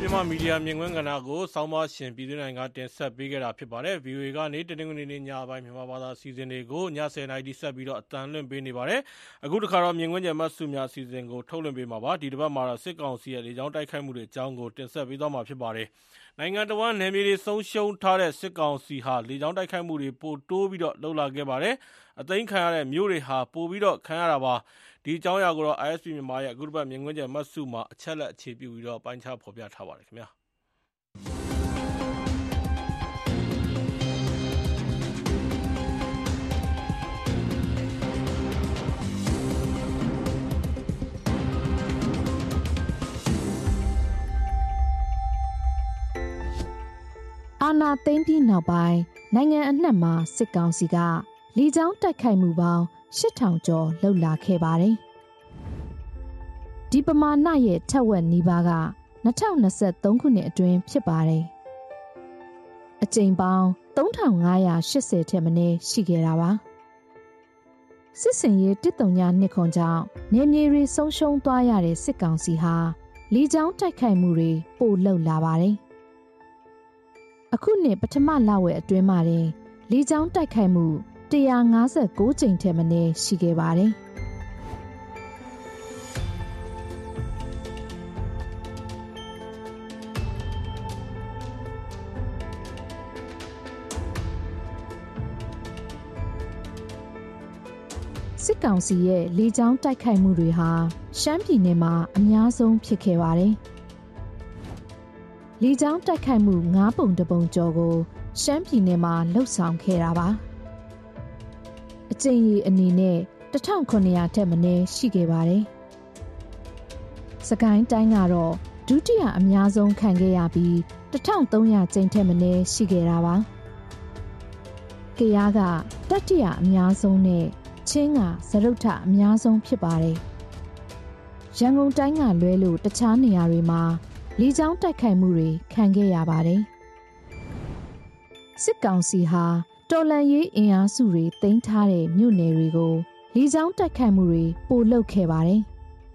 မြန်မာမီဒီယာမြင်ကွင်းကဏ္ဍကိုစောင်းမရှင်ပြည်သူ့နိုင်ငံတင်ဆက်ပေးခဲ့တာဖြစ်ပါတယ်။ ဗီအိုအေကနေတနင်္ဂနွေနေ့ညပိုင်းမြန်မာဘာသာအစီအစဉ်တွေကိုညဆယ်နာရီတိဆက်ပြီးတော့အတန်လွှင့်ပေးနေပါတယ်။အခုတစ်ခါတော့မြင်ကွင်းကျမတ်စုများအစီအစဉ်ကိုထုတ်လွှင့်ပေးမှာပါ။ဒီတစ်ပတ်မှာတော့စစ်ကောင်စီရဲ့လေကြောင်းတိုက်ခိုက်မှုတွေအကြောင်းကိုတင်ဆက်ပေးသွားမှာဖြစ်ပါတယ်။နိုင်ငံတော်ဝန်နယ်မြေတွေဆုံးရှုံးထားတဲ့စစ်ကောင်စီဟာလေကြောင်းတိုက်ခိုက်မှုတွေပိုတိုးပြီးတော့လှုပ်လာခဲ့ပါတယ်။အသိမ်းခံရတဲ့မြို့တွေဟာပိုပြီးတော့ခံရတာပါ။ဒီအကြောင်းအရာကိုတော့ I S P မြန်မာရဲ့အခုတစ်ပတ်မြင်ကွင်းကျမတ်စုမှာအချက်လက်အခြေပြုပြီးတော့ပိုင်းခြားဖော်ပြထားပါတယ်ခင်ဗျာ။
အာဏာသိမ်းပြီးနောက်ပိုင်းနိုင်ငံအနှံ့မှာစစ်ကောင်စီကလေကြောင်းတိုက်ခိုက်မှုပေါင်းရှစ်ထောင်ကျော်လှုပ်လာခဲ့ပါတယ်။ဒီပမာဏရဲ့ထက်ဝက်နီးပါးက၂၀၂၃ခုနှစ်အတွင်းဖြစ်ပါတယ်။အကြိမ်ပေါင်းသုံးထောင်ငါးရာရှစ်ဆယ်ထက်မနည်းရှိခဲ့တာပါ။စစ်စင်ရေးတစ်တုံညာနှစ်ခွန်ကြောင့်နေမြေတွေဆုံးရှုံးသွားရတဲ့စစ်ကောင်စီဟာလေကြောင်းတိုက်ခိုက်မှုတွေပိုလှုပ်လာပါတယ်။အခုနှစ်ပထမလဝက်အတွင်းမှာတင်လေကြောင်းတိုက်ခိုက်မှု၁၅၉ကြိမ်ထက်မနည်းရှိခဲ့ပါတယ်။စစ်ကောင်စီရဲ့လေကြောင်းတိုက်ခိုက်မှုတွေဟာရှမ်းပြည်နယ်မှာအများဆုံးဖြစ်ခဲ့ပါတယ်။လေကြောင်းတိုက်ခိုက်မှုငါးပုံတစ်ပုံကျော်ကိုရှမ်းပြည်နယ်မှာလှုပ်ဆောင်ခဲ့တာပါအကြိမ်ကြီးအနေနဲ့တစ်ထောင်ခုနှစ်ရာထက်မနည်းရှိခဲ့ပါတယ်စကိုင်းတိုင်းကတော့ဒုတိယအများဆုံးခံခဲ့ရပြီးတစ်ထောင်သုံးရာကျိန်ထက်မနည်းရှိခဲ့တာပါကယားကတတိယအများဆုံးနဲ့ချင်းကသရုတ်ထအများဆုံးဖြစ်ပါတယ်ရန်ကုန်တိုင်းကလွဲလို့တခြားနေရာတွေမှာလေကြောင်းတိုက်ခိုက်မှုတွေခံခဲ့ရပါတယ်စစ်ကောင်စီဟာတော်လှန်ရေးအင်အားစုတွေတင်ထားတဲ့မြို့နယ်တွေကိုလေကြောင်းတိုက်ခိုက်မှုတွေပိုလုပ်ခဲ့ပါတယ်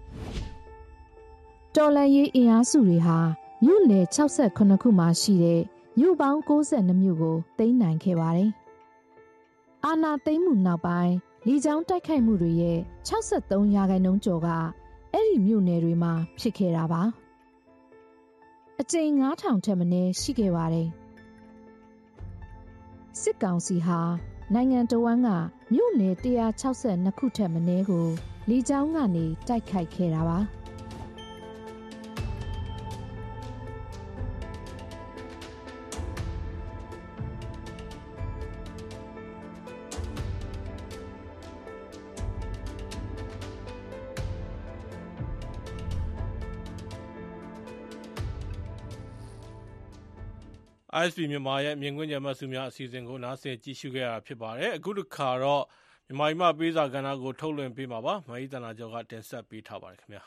တော်လှန်ရေးအင်အားစုတွေဟာမြို့နယ်၆ခုမှာရှိတဲ့မြို့ပေါင်း၉၂မြို့ကိုသိမ်းနိုင်ခဲ့ပါတယ်အာဏာသိမ်းမှုနောက်ပိုင်းလေကြောင်းတိုက်ခိုက်မှုတွေရဲ့၆၃ရာခိုင်နှုန်းကျော်ကအဲ့ဒီမြို့နယ်တွေမှာဖြစ်ခဲ့တာပါအကြိမ်ငါးထောင်ထက်မနည်းရှိခဲ့ပါတယ်စစ်ကောင်စီဟာနိုင်ငံတော်ဝန်ကမြို့နယ်၁၆၂ခုထက်မနည်းကိုလေကြောင်းကနေတိုက်ခိုက်ခဲ့တာပါ
I S P မြန်မာရဲ့မြင်ကွင်းကြမ်းမှတ်စုများအစီအစဉ်ကိုနားဆင်ကြည့်ရှုခဲ့ရတာဖြစ်ပါတယ်အခုတစ်ခါတော့မြန်မာပြည်မှာပေးစာကဏ္ဍကိုထုတ်လွှင့်ပေးမှာပါမဟိတနာကျော်ကတင်ဆက်ပေးထားပါတယ်ခင်ဗျာ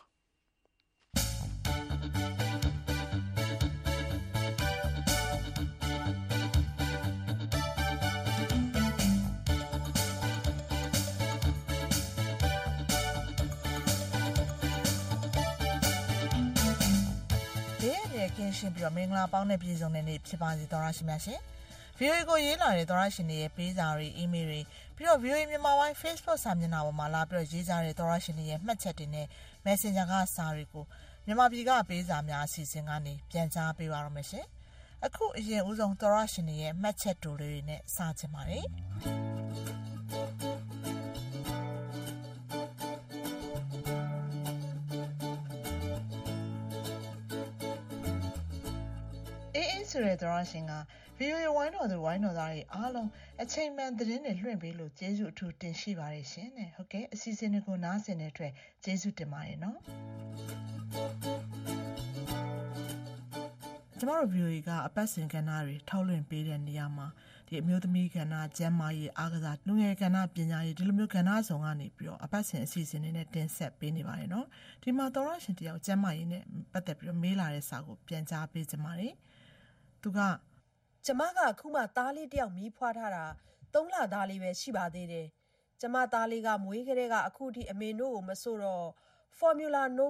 ကင်းရှင်းပြီးတော့မင်္ဂလာပေါင်းနဲ့ပြည်စုံတဲ့နေ့ဖြစ်ပါစေသောရရှိမြရှင် ဗီအိုအေ ကိုရေးလာတဲ့သောရရှင်တွေရဲ့ပေးစာတွေအီးမေးလ်တွေပြီးတော့ ဗီအိုအေ မြန်မာပိုင်း Facebook စာမျက်နှာပေါ်မှာလာပြီးတော့ရေးကြတဲ့သောရရှင်တွေရဲ့မှတ်ချက်တွေနဲ့ Messenger ကစာတွေကိုမြန်မာပြည်ကပေးစာများအစီအစဉ်ကနေပြန်ကြားပေးပါရမယ်ရှင်အခုအရင်ဦးဆုံးသောရရှင်တွေရဲ့မှတ်ချက်တူတွေနဲ့စချင်ပါတယ်ဆိုတဲ့သောရရှင်က ဗီအိုအေ ဝိုင်းတော်သူဝိုင်းတော်သားတွေအားလုံးအချိန်မှန်သတင်းတွေလွှင့်ပေးလို့ကျေးဇူးအထူးတင်ရှိပါတယ်ရှင်တဲ့ဟုတ်ကဲ့အစီအစဉ်တွေကိုနားဆင်တဲ့အတွက်ကျေးဇူးတင်ပါတယ်နော်ကျမတို့ ဗီအိုအေ ကအပတ်စဉ်ကဏ္ဍတွေထုတ်လွှင့်ပေးတဲ့နေရာမှာဒီအမျိုးသမီးကဏ္ဍကျန်းမာရေးအားကစားလူငယ်ကဏ္ဍပညာရေးဒီလိုမျိုးကဏ္ဍဆောင်ကနေပြီးတော့အပတ်စဉ်အစီအစဉ်တွေနဲ့တင်ဆက်ပေးနေပါတယ်နော်ဒီမှာသောရရှင်တယောက်ကျန်းမာရေးနဲ့ပတ်သက်ပြီးတော့မေးလာတဲ့စာကိုပြန်ကြားပေးကြပါမယ်သူက
ကျမကအခုမှသားလေးတယောက်မီးဖွားထားတာသုံးလသားလေးပဲရှိပါသေးတယ်ကျမသားလေးကမွေးကလေးကအခုထိအမေတို့ကိုမဆိုတော့ formula နို့မုံ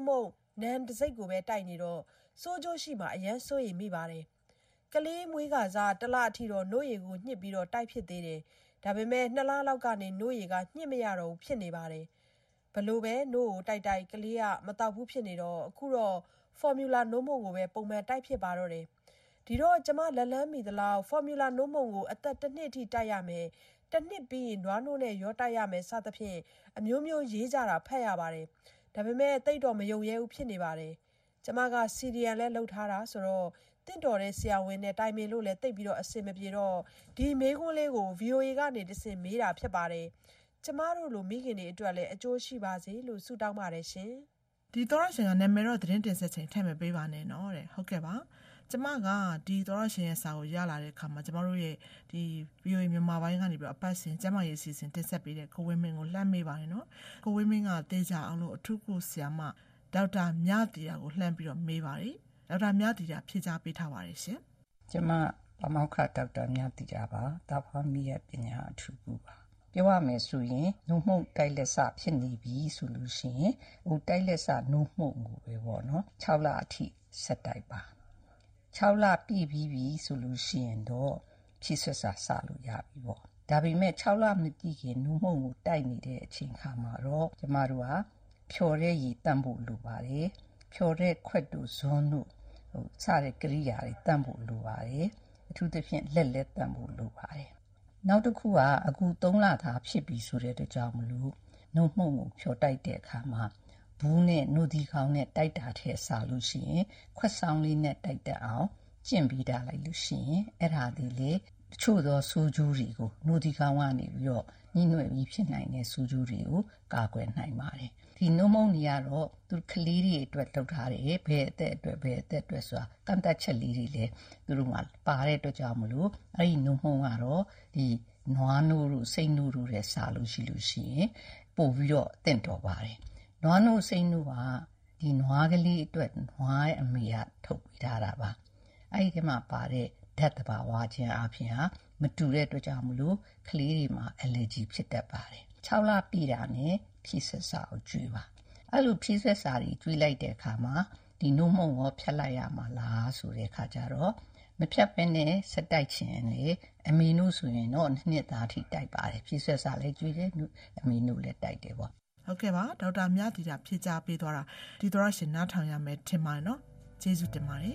နန်တစိတ်ကိုပဲတိုက်နေတော့စိုးကျိုးရှိမှအရန်စိုးရိမ်မိပါတယ်ကလေးမွေးကစားတလအထိတော့နို့ရည်ကိုညှစ်ပြီးတော့တိုက်ဖြစ်သေးတယ်ဒါပေမဲ့နှစ်လလောက်ကနေနို့ရည်ကညှစ်မရတော့ဘူးဖြစ်နေပါတယ်ဘလို့ပဲနို့ကိုတိုက်တိုက်ကလေးကမတောက်ဘူးဖြစ်နေတော့အခုတော့ဖော်မြူလာနို့မုံကိုပဲပုံမှန်တိုက်ဖြစ်ပါတော့တယ်ဒီတော့ကျမလက်လန်းမိသလောက်ဖော်မြူလာနို့မုံကိုအသက်တစ်နှစ်အထိတိုက်ရမယ်တစ်နှစ်ပြီးရင်နွားနို့နဲ့ရောတိုက်ရမယ်စသဖြင့်အမျိုးမျိုးရေးကြတာဖတ်ရပါတယ်ဒါပေမဲ့တိတ်တော့မယုံရဲဘူးဖြစ်နေပါတယ်ကျမကစီရီယံလဲလှုပ်ထားတာဆိုတော့တင့်တော်တဲ့ဆရာဝန်နဲ့တိုင်ပင်လို့လဲတိတ်ပြီးတော့အဆင်မပြေတော့ဒီမေးခွန်းလေးကို ဗီအိုအေ ကနေတဆင့်မေးတာဖြစ်ပါတယ်ကျမတို့လိုမိခင်တွေအတွက်လည်းအကျိုးရှိပါစေလို့ဆုတောင်းပါတယ်ရှင်
ဒီသောရရှင်ကနာမည်တော့သတင်းတင်ဆက်ချိန်ထည့်မပေးပါနဲ့နော်တဲ့ဟုတ်ကဲ့ပါကျမကဒီသောရရှင်ရဲ့စာကိုရလာတဲ့အခါမှာကျမတို့ရဲ့ဒီ ဗီအိုအေ မြန်မာပိုင်းကနေပြီးတော့အပတ်စဉ်ကျမရဲ့အစီအစဉ်တင်ဆက်ပေးတဲ့ကိုဝင်းမင်းကိုလှမ်းမေးပါတယ်နော်ကိုဝင်းမင်းကတေချာအောင်လို့အထူးကိုဆရာမဒေါက်တာမြတီတာကိုလှမ်းပြီးတော့မေးပါတယ်ဒေါက်တာမြတီတာဖြေကြားပေးထားပါတယ်ရှင်
ကျမပမောက္ခဒေါက်တာမြတီတာပါတာဖွားမိရဲ့ပညာအထူးကူပါပြောရမယ်ဆိုရင်နှုတ်မှုတ်တိုက်လက်စဖြစ်နေပြီဆိုလို့ရှိရင်ဟိုတိုက်လက်စနှုတ်မှုတ်ကိုပဲပေါ့နော်၆လအထိဆက်တိုက်ပါ၆လပြည့်ပြီးပြီဆိုလို့ရှိရင်တော့ဖြည့်ဆွတ်စာစလို့ရပြီပေါ့ဒါပေမဲ့၆လမပြည့်ခင်နှုတ်မှုတ်ကိုတိုက်နေတဲ့အချိန်ခါမှာတော့ကျမတို့ကဖြော်တဲ့ရည်တန့်ဖို့လိုပါတယ်ဖြော်တဲ့ခွက်တို့ဇွန်းတို့ဟိုစတဲ့ကိရိယာတွေတန့်ဖို့လိုပါတယ်အထူးသဖြင့်လက်လက်တန့်ဖို့လိုပါတယ်နောက်တစ်ခုကအခု၃လသားဖြစ်ပြီဆိုတဲ့အတွက်ကြောင့်မလို့နှုတ်မှုန့်ကိုဖြော်တိုက်တဲ့အခါမှာဘူးနဲ့နှုတ်ဒီခေါင်းနဲ့တိုက်တာထည့်စားလို့ရှိရင်ခွက်ဆောင်လေးနဲ့တိုက်တတ်အောင်ကျင့်ပြီးတာလိုက်လို့ရှိရင်အဲ့ဒါဒီလေတချို့သောစူးကျူးတွေကိုနှုတ်ဒီခေါင်းကနေပြီးတော့ညှိနှွယ်ပြီးဖြစ်နိုင်တဲ့စူးကျူးတွေကိုကာကွယ်နိုင်ပါတယ်ဒီနှုတ်မုန့်တွေကတော့သူကလေးတွေအတွက်လုပ်ထားတယ်ဘယ်အသက်အတွက်ဘယ်အသက်အတွက်ဆိုတာကန့်သက်ချက်လေးတွေလည်းသူတို့မှာပါတဲ့အတွက်ကြောင့်မလို့အဲ့ဒီနှုတ်မုန့်ကတော့ဒီနွားနို့တို့စိတ်နို့တို့နဲ့စားလို့ရှိလို့ရှိရင်ပို့ပြီးတော့တင့်တော်ပါတယ်နွားနို့စိတ်နို့ကဒီနွားကလေးအတွက်နွားအမေကထုတ်ပေးထားတာပါအဲ့ဒီမှာပါတဲ့ဓာတ်တဘာဝချင်းအပြင်ဟာမတူတဲ့အတွက်ကြောင့်မလို့ကလေးတွေမှာ allergy ဖြစ်တတ်ပါတယ်၆လပြည့်တာနဲ့ဖြည့်ဆက်စာကိုကျွေးပါအဲ့လိုဖြည့်ဆက်စာတွေကျွေးလိုက်တဲ့အခါမှာဒီနှုတ်မုန့်ကိုဖြတ်လိုက်ရမှာလားဆိုတဲ့အခါကျတော့မဖြတ်ဘဲနဲ့စက်တိုက်ခြင်းလေအမီနုဆိုရင်တော့နှစ်သားထိတိုက်ပါတယ်ဖြည့်ဆက်စာလည်းကျွေးတယ်အမီနုလည်းတိုက်တယ်ပေါ့
ဟုတ်ကဲ့ပါဒေါက်တာမြတီတာဖြေကြားပေးသွားတာဒီသောရရှင်နားထောင်ရမယ်ထင်ပါတယ်နော်ကျေးဇူးတင်ပါတယ်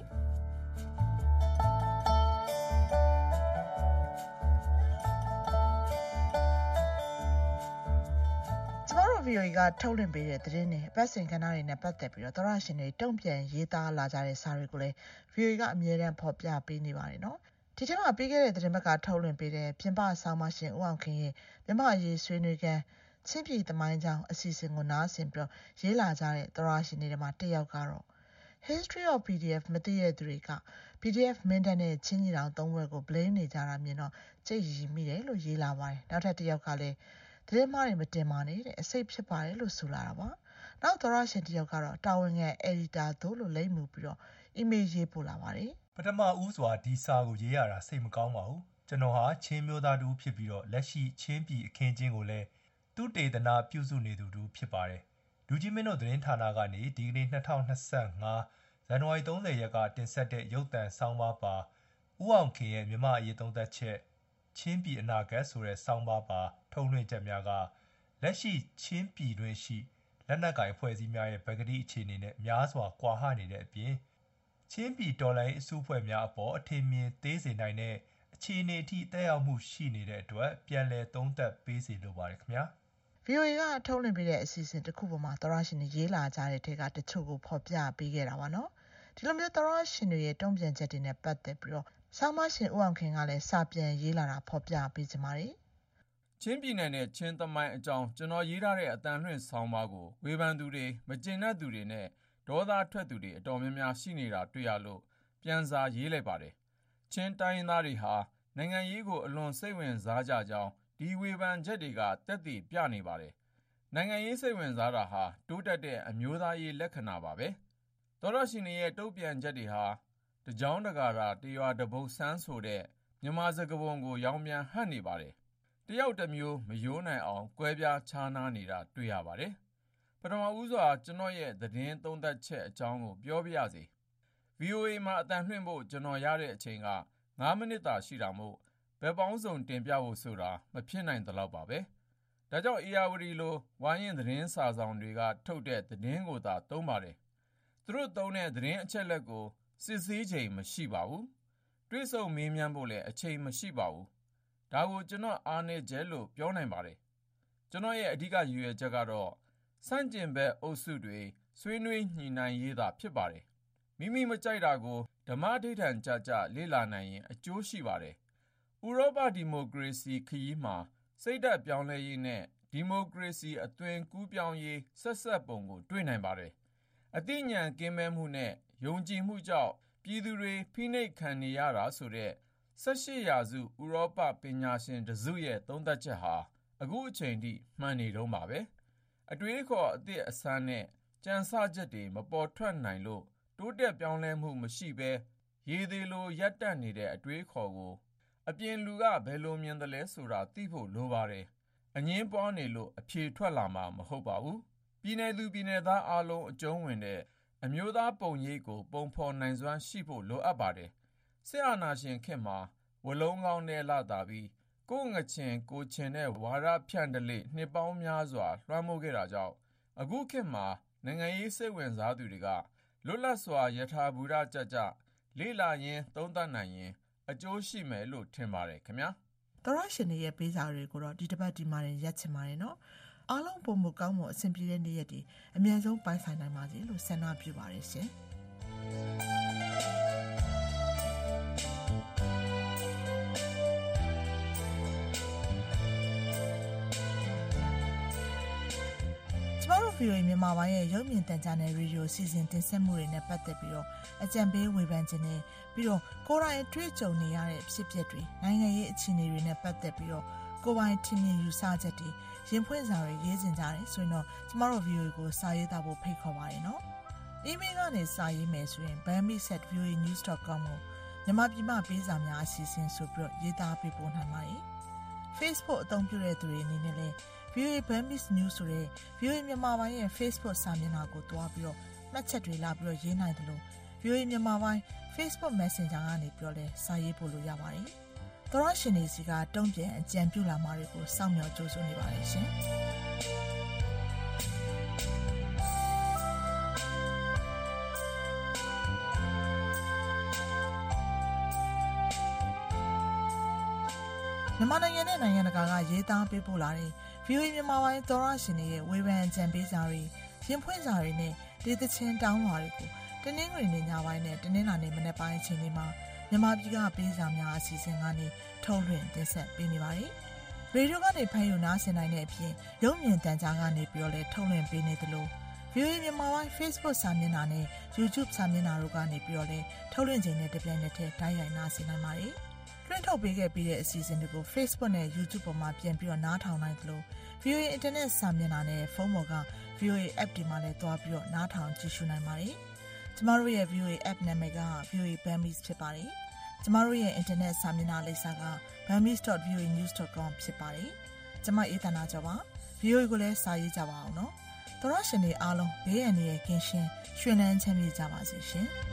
ဗီအိုအေ ကထုတ်လွှင့်ပေးတဲ့သတင်းတွေအပတ်စဉ်ကဏ္ဍတွေနဲ့ပတ်သက်ပြီးတော့သောရရှင်တွေတုံ့ပြန်ရေးသားလာကြတဲ့စာတွေကိုလည်း ဗီအိုအေ ကအမြဲတမ်းဖော်ပြပေးနေပါတယ်နော်ဒီထဲမှာပြီးခဲ့တဲ့သတင်းပတ်ကထုတ်လွှင့်ပေးတဲ့ပြင်ပဆောင်းပါရှင်ဦးအောင်ခင်ရဲ့မြန်မာအရေးဆွေးနွေးခန်းချင်းပြည်သမိုင်းကြောင်းအစီအစဉ်ကိုနားဆင်ပြီးတော့ရေးလာကြတဲ့သောရရှင်တွေထဲမှာတစ်ယောက်ကတော့ History of ပီ ဒီ အက်ဖ် မသိရသူတွေက ပီ ဒီ အက်ဖ် မင်းတပ်နဲ့ချင်းညီတောင်သုံးဘွဲ့ကို blame နေကြတာမြင်တော့ကြိတ်ရီမိတယ်လို့ရေးလာပါတယ်နောက်ထပ်တစ်ယောက်ကလည်းသတင်းမှားတွေမတင်ပါနဲ့တဲ့အစိတ်ဖြစ်ပါတယ်လို့ဆိုလာတာပါနောက်သောရရှင်တယောက်ကတော့တာဝန်ခံ editor တို့လို့လိမ့်မှုပြီးတော့ email ရေးပို့လာပါတယ်
ပထမဦးစွာဒီစာကိုရေးရတာစိတ်မကောင်းပါဘူးကျွန်တော်ဟာချင်းမျိုးသားတူဖြစ်ပြီးတော့လက်ရှိချင်းပြည်အခင်းချင်းကိုလည်းသူတေသနာပြုစုနေသူတူဖြစ်ပါတယ်လူကြီးမင်းတို့သတင်းဌာနကနေဒီကနေ့၂၀၂၅ဇန်နဝါရီ၃၀ရက်ကတင်ဆက်တဲ့ရုပ်သံဆောင်းပါးပါဦးအောင်ခင်ရဲ့မြမအရေးသုံးသက်ချက်ချင်းပြည်အနာဂတ်ဆိုတဲ့ဆောင်းပါးပါထုတ်လွှင့်ချက်များကလက်ရှိချင်းပြည်တွင်ရှိလက်နက်ကိုင်အဖွဲ့အစည်းများရဲ့ဗကတိအခြေအနေနဲ့များစွာကွာဟနေတဲ့အပြင်ချင်းပြည်တော်လှန်ရေးအစုအဖွဲ့များအပေါ်အထင်မြင်သေးစေနိုင်တဲ့အခြေအနေအထိတက်ရောက်မှုရှိနေတဲ့အတွက်ပြန်လည်သုံးသပ်ပေးစီလိုပါတယ်ခင်ဗျာ
ဗီအိုအေ ကထုတ်လွှင့်ပေးတဲ့အစီအစဉ်တစ်ခုပေါ်မှာသောရရှင်တွေရေးလာကြတဲ့ထဲကတချို့ကိုဖော်ပြပေးခဲ့တာပါနော်ဒီလိုမျိုးသောရရှင်တွေရဲ့တုံ့ပြန်ချက်တွေနဲ့ပတ်သက်ပြီးတော့ဆောင်းပါရှင်ဦးအောင်ခင်ကလည်းစာပြန်ရေးလာတာဖော်ပြပေးကြပါတယ်
ချင်းပြည်နယ်နဲ့ချင်းသမိုင်းအကြောင်းကျွန်တော်ရေးထားတဲ့အတန်လွှင့်ဆောင်းပါးကိုဝေဖန်သူတွေမကျေနပ်သူတွေနဲ့ဒေါသထွက်သူတွေအတော်များများရှိနေတာတွေ့ရလို့ပြန်စာရေးလိုက်ပါတယ်ချင်းတိုင်းရင်းသားတွေဟာနိုင်ငံရေးကိုအလွန်စိတ်ဝင်စားကြကြောင်းဒီဝေဖန်ချက်တွေကတက်တည်ပြနေပါတယ်နိုင်ငံရေးစိတ်ဝင်စားတာဟာတိုးတက်တဲ့အမျိုးသားရေးလက္ခဏာပါပဲသောရရှင်ရဲ့တုံ့ပြန်ချက်တွေဟာတကြောင်တကာတာတရွာတပုတ်ဆန်းဆိုတဲ့မြန်မာစကားပုံကိုရောင်ပြန်ဟပ်နေပါတယ်တယောက်တစ်မျိုးမယိုးနိုင်အောင်ကွဲပြားခြားနားနေတာတွေ့ရပါတယ်ပထမဦးစွာကျွန်တော်ရဲ့သတင်းသုံးသပ်ချက်အကြောင်းကိုပြောပြရစေ။ ဗီအိုအေ မှာအတန်လွှင့်ဖို့ကျွန်တော်ရတဲ့အချိန်ကငါးမိနစ်သာရှိတာမို့ဘယ်ပေါင်းစုံတင်ပြဖို့ဆိုတာမဖြစ်နိုင်သလောက်ပါပဲ။ဒါကြောင့်အေယာဝတီလိုဝိုင်းရင်သတင်းစာဆောင်တွေကထုတ်တဲ့သတင်းကိုသာသုံးပါတယ်။သူတို့သုံးတဲ့သတင်းအချက်လက်ကိုစစ်ဆေးချိန်မရှိပါဘူး။တွေးဆုံမေးမြန်းဖို့လည်းအချိန်မရှိပါဘူး။ဒါကိုကျွန်တော်အားနည်းချက်လို့ပြောနိုင်ပါတယ်။ကျွန်တော်ရဲ့အဓိကရည်ရွယ်ချက်ကတော့စန့်ကျင်ဘက်အုပ်စုတွေဆွေးနွေးညှိနှိုင်းရေးသာဖြစ်ပါတယ်။မိမိမကြိုက်တာကိုဓမ္မဒိဋ္ဌံကြကြလေ့လာနိုင်ရင်အကျိုးရှိပါတယ်။ဥရောပဒီမိုကရေစီခရီးမှာစိတ်ဓာတ်ပြောင်းလဲရေးနဲ့ဒီမိုကရေစီအသွင်ကူးပြောင်းရေးဆက်ဆက်ပုံကိုတွေ့နိုင်ပါတယ်။အသိဉာဏ်ကင်းမဲ့မှုနဲ့ယုံကြည်မှုကြောင့်ပြည်သူတွေဖိနှိပ်ခံနေရတာဆိုတဲ့၁၈ရာစုဥရောပပညာရှင်တစုရဲ့သုံးသပ်ချက်ဟာအခုအချိန်ထိမှန်နေတော့မှာပဲ။အတွေးခေါ်အသစ်အဆန်းနဲ့ကြံစချက်တွေမပေါ်ထွက်နိုင်လို့တိုးတက်ပြောင်းလဲမှုမရှိဘဲရေသေးလိုရပ်တန့်နေတဲ့အတွေးခေါ်ကိုအပြင်လူကဘယ်လိုမြင်သလဲဆိုတာသိဖို့လိုပါတယ်။အငင်းပွားနေလို့အဖြေထွက်လာမှာမဟုတ်ပါဘူး။ပြည်နယ်သူပြည်နယ်သားအားလုံးအကျုံးဝင်တဲ့အမျိုးသားပုံရိပ်ကိုပုံဖော်နိုင်စွမ်းရှိဖို့လိုအပ်ပါတယ်။စစ်အာဏာရှင်ခေတ်မှာဝလုံးကောင်းတဲ့လာတာပြီးကိုယ်ငချင်ကိုချင်တဲ့ဝါဒဖြန့်တလေနှစ်ပေါင်းများစွာလွှမ်းမိုးခဲ့တာကြောင့်အခုခေတ်မှာနိုင်ငံရေးစိတ်ဝင်စားသူတွေကလွတ်လပ်စွာယထာဘူရကြကြလေ့လာရင်သုံးသပ်နိုင်ရင်အကျိုးရှိမယ်လို့ထင်ပါတယ်ခင်ဗျာ
။သောရရှင်တွေရဲ့ပေးစာတွေကိုတော့ဒီတစ်ပတ်ဒီမှာရက်ချင်ပါတယ်နော်။အားလုံးပုံမကောင်းမှုအဆင်ပြေတဲ့နေ့ရက်တွေအများဆုံးပိုင်ဆိုင်နိုင်ပါစေလို့ဆန္ဒပြုပါတယ်ရှင်။ကျမတို့ ဗီအိုအေ မြန်မာပိုင်းရဲ့ရုပ်မြင်သံကြားနယ်ရေဒီယိုစီစဉ်တင်ဆက်မှုတွေနဲ့ပတ်သက်ပြီးတော့အကြံပေးဝေဖန်ခြင်းနဲ့ပြီးတော့ကိုယ်တိုင်အတွေ့အကြုံနေရတဲ့ဖြစ်ပျက်တွေနိုင်ငံရေးအခြေအနေတွေနဲ့ပတ်သက်ပြီးတော့ကိုယ်ပိုင်ထင်မြင်ယူဆချက်တွေရင်ဖွင့်စာတွေရေးစင်ကြတယ်ဆိုရင်တော့ကျမတို့ ဗီအိုအေ ကိုစာရေးသားဖို့ဖိတ်ခေါ်ပါတယ်နော်။ email ကနေစာရေးမယ်ဆိုရင် burmese at v o a news dot com ကိုမြန်မာပြည်မှာပေးစာများအစီအစဉ်ဆိုပြီးတော့ရေးသားပေးပို့နိုင်ပါတယ်။ Facebook အသုံးပြုတဲ့သူတွေအနေနဲ့လည်း ဗီအိုအေ Burmese News ဆိုတဲ့ ဗီအိုအေ မြန်မာပိုင်းရဲ့ Facebook စာမျက်နှာကိုတွားပြီးတော့မှတ်ချက်တွေလာပြီးတော့ရေးနိုင်တယ်လို့ ဗီအိုအေ မြန်မာပိုင်း Facebook Messenger ကနေပြောလဲစာရေးပို့လို့ရပါတယ်။သောရရှင်တွေစီကတုံ့ပြန်အကြံပြုလာမှာတွေကိုစောင့်မျှော်ကြိုးစားနေပါတယ်ရှင်။မြန်မာနိုင်ငံနဲ့နိုင်ငံတကာကရေးသားပေးပို့လာတဲ့ ဗီအိုအေ မြန်မာပိုင်းသောရရှင်တွေရဲ့ဝေဖန်အကြံပေးစာတွေရင်ဖွင့်စာတွေနဲ့ဒေသချင်းတောင်းလာတွေကိုတနင်္ဂနွေနေ့ညပိုင်းနဲ့တနင်္လာနေ့မနက်ပိုင်းအချိန်တွေမှာမြန်မာပြည်ကပေးစာများအစီအစဉ်ကနေထုတ်လွှင့်တင်ဆက်ပေးနေပါတယ်။ရေဒီယိုကနေဖမ်းယူနားဆင်နိုင်တဲ့အပြင်ရုပ်မြင်သံကြားကနေပြီးတော့လည်းထုတ်လွှင့်ပေးနေသလို ဗီအိုအေ မြန်မာပိုင်း Facebook စာမျက်နှာနဲ့ YouTube စာမျက်နှာတို့ကနေပြီးတော့လည်းထုတ်လွှင့်ခြင်းနဲ့တပြိုင်နက်တည်းတိုက်ရိုက်နားဆင်နိုင်ပါတယ်။လွှင့်ထုတ်ပေးခဲ့ပြီးတဲ့အစီအစဉ်တွေကို Facebook နဲ့ YouTube ပေါ်မှာပြန်ပြီးတော့နားထောင်နိုင်သလို ဗီအိုအေ Internet စာမျက်နှာနဲ့ဖုန်းပေါ်က ဗီအိုအေ App တွေမှာလည်းတွားပြီးတော့နားထောင်ကြည့်ရှုနိုင်ပါတယ်။ကျမတို့ရဲ့ ဗီအိုအေ App နာမည်က ဗီအိုအေ Burmese ဖြစ်ပါတယ်။ကျမတို့ရဲ့ Internet စာမျက်နှာလိပ်စာက burmese dot v o a news dot com ဖြစ်ပါတယ်။ကျမအေးသနာကျော်ပါ။ ဗီအိုအေကိုလည်းစာရေးကြပါအောင်နော်။သောရရှင်တွေအားလုံးဘေးအန္တရာယ်ကင်းရှင်းရွှင်လန်းချမ်းမြေ့ကြပါစေရှင်။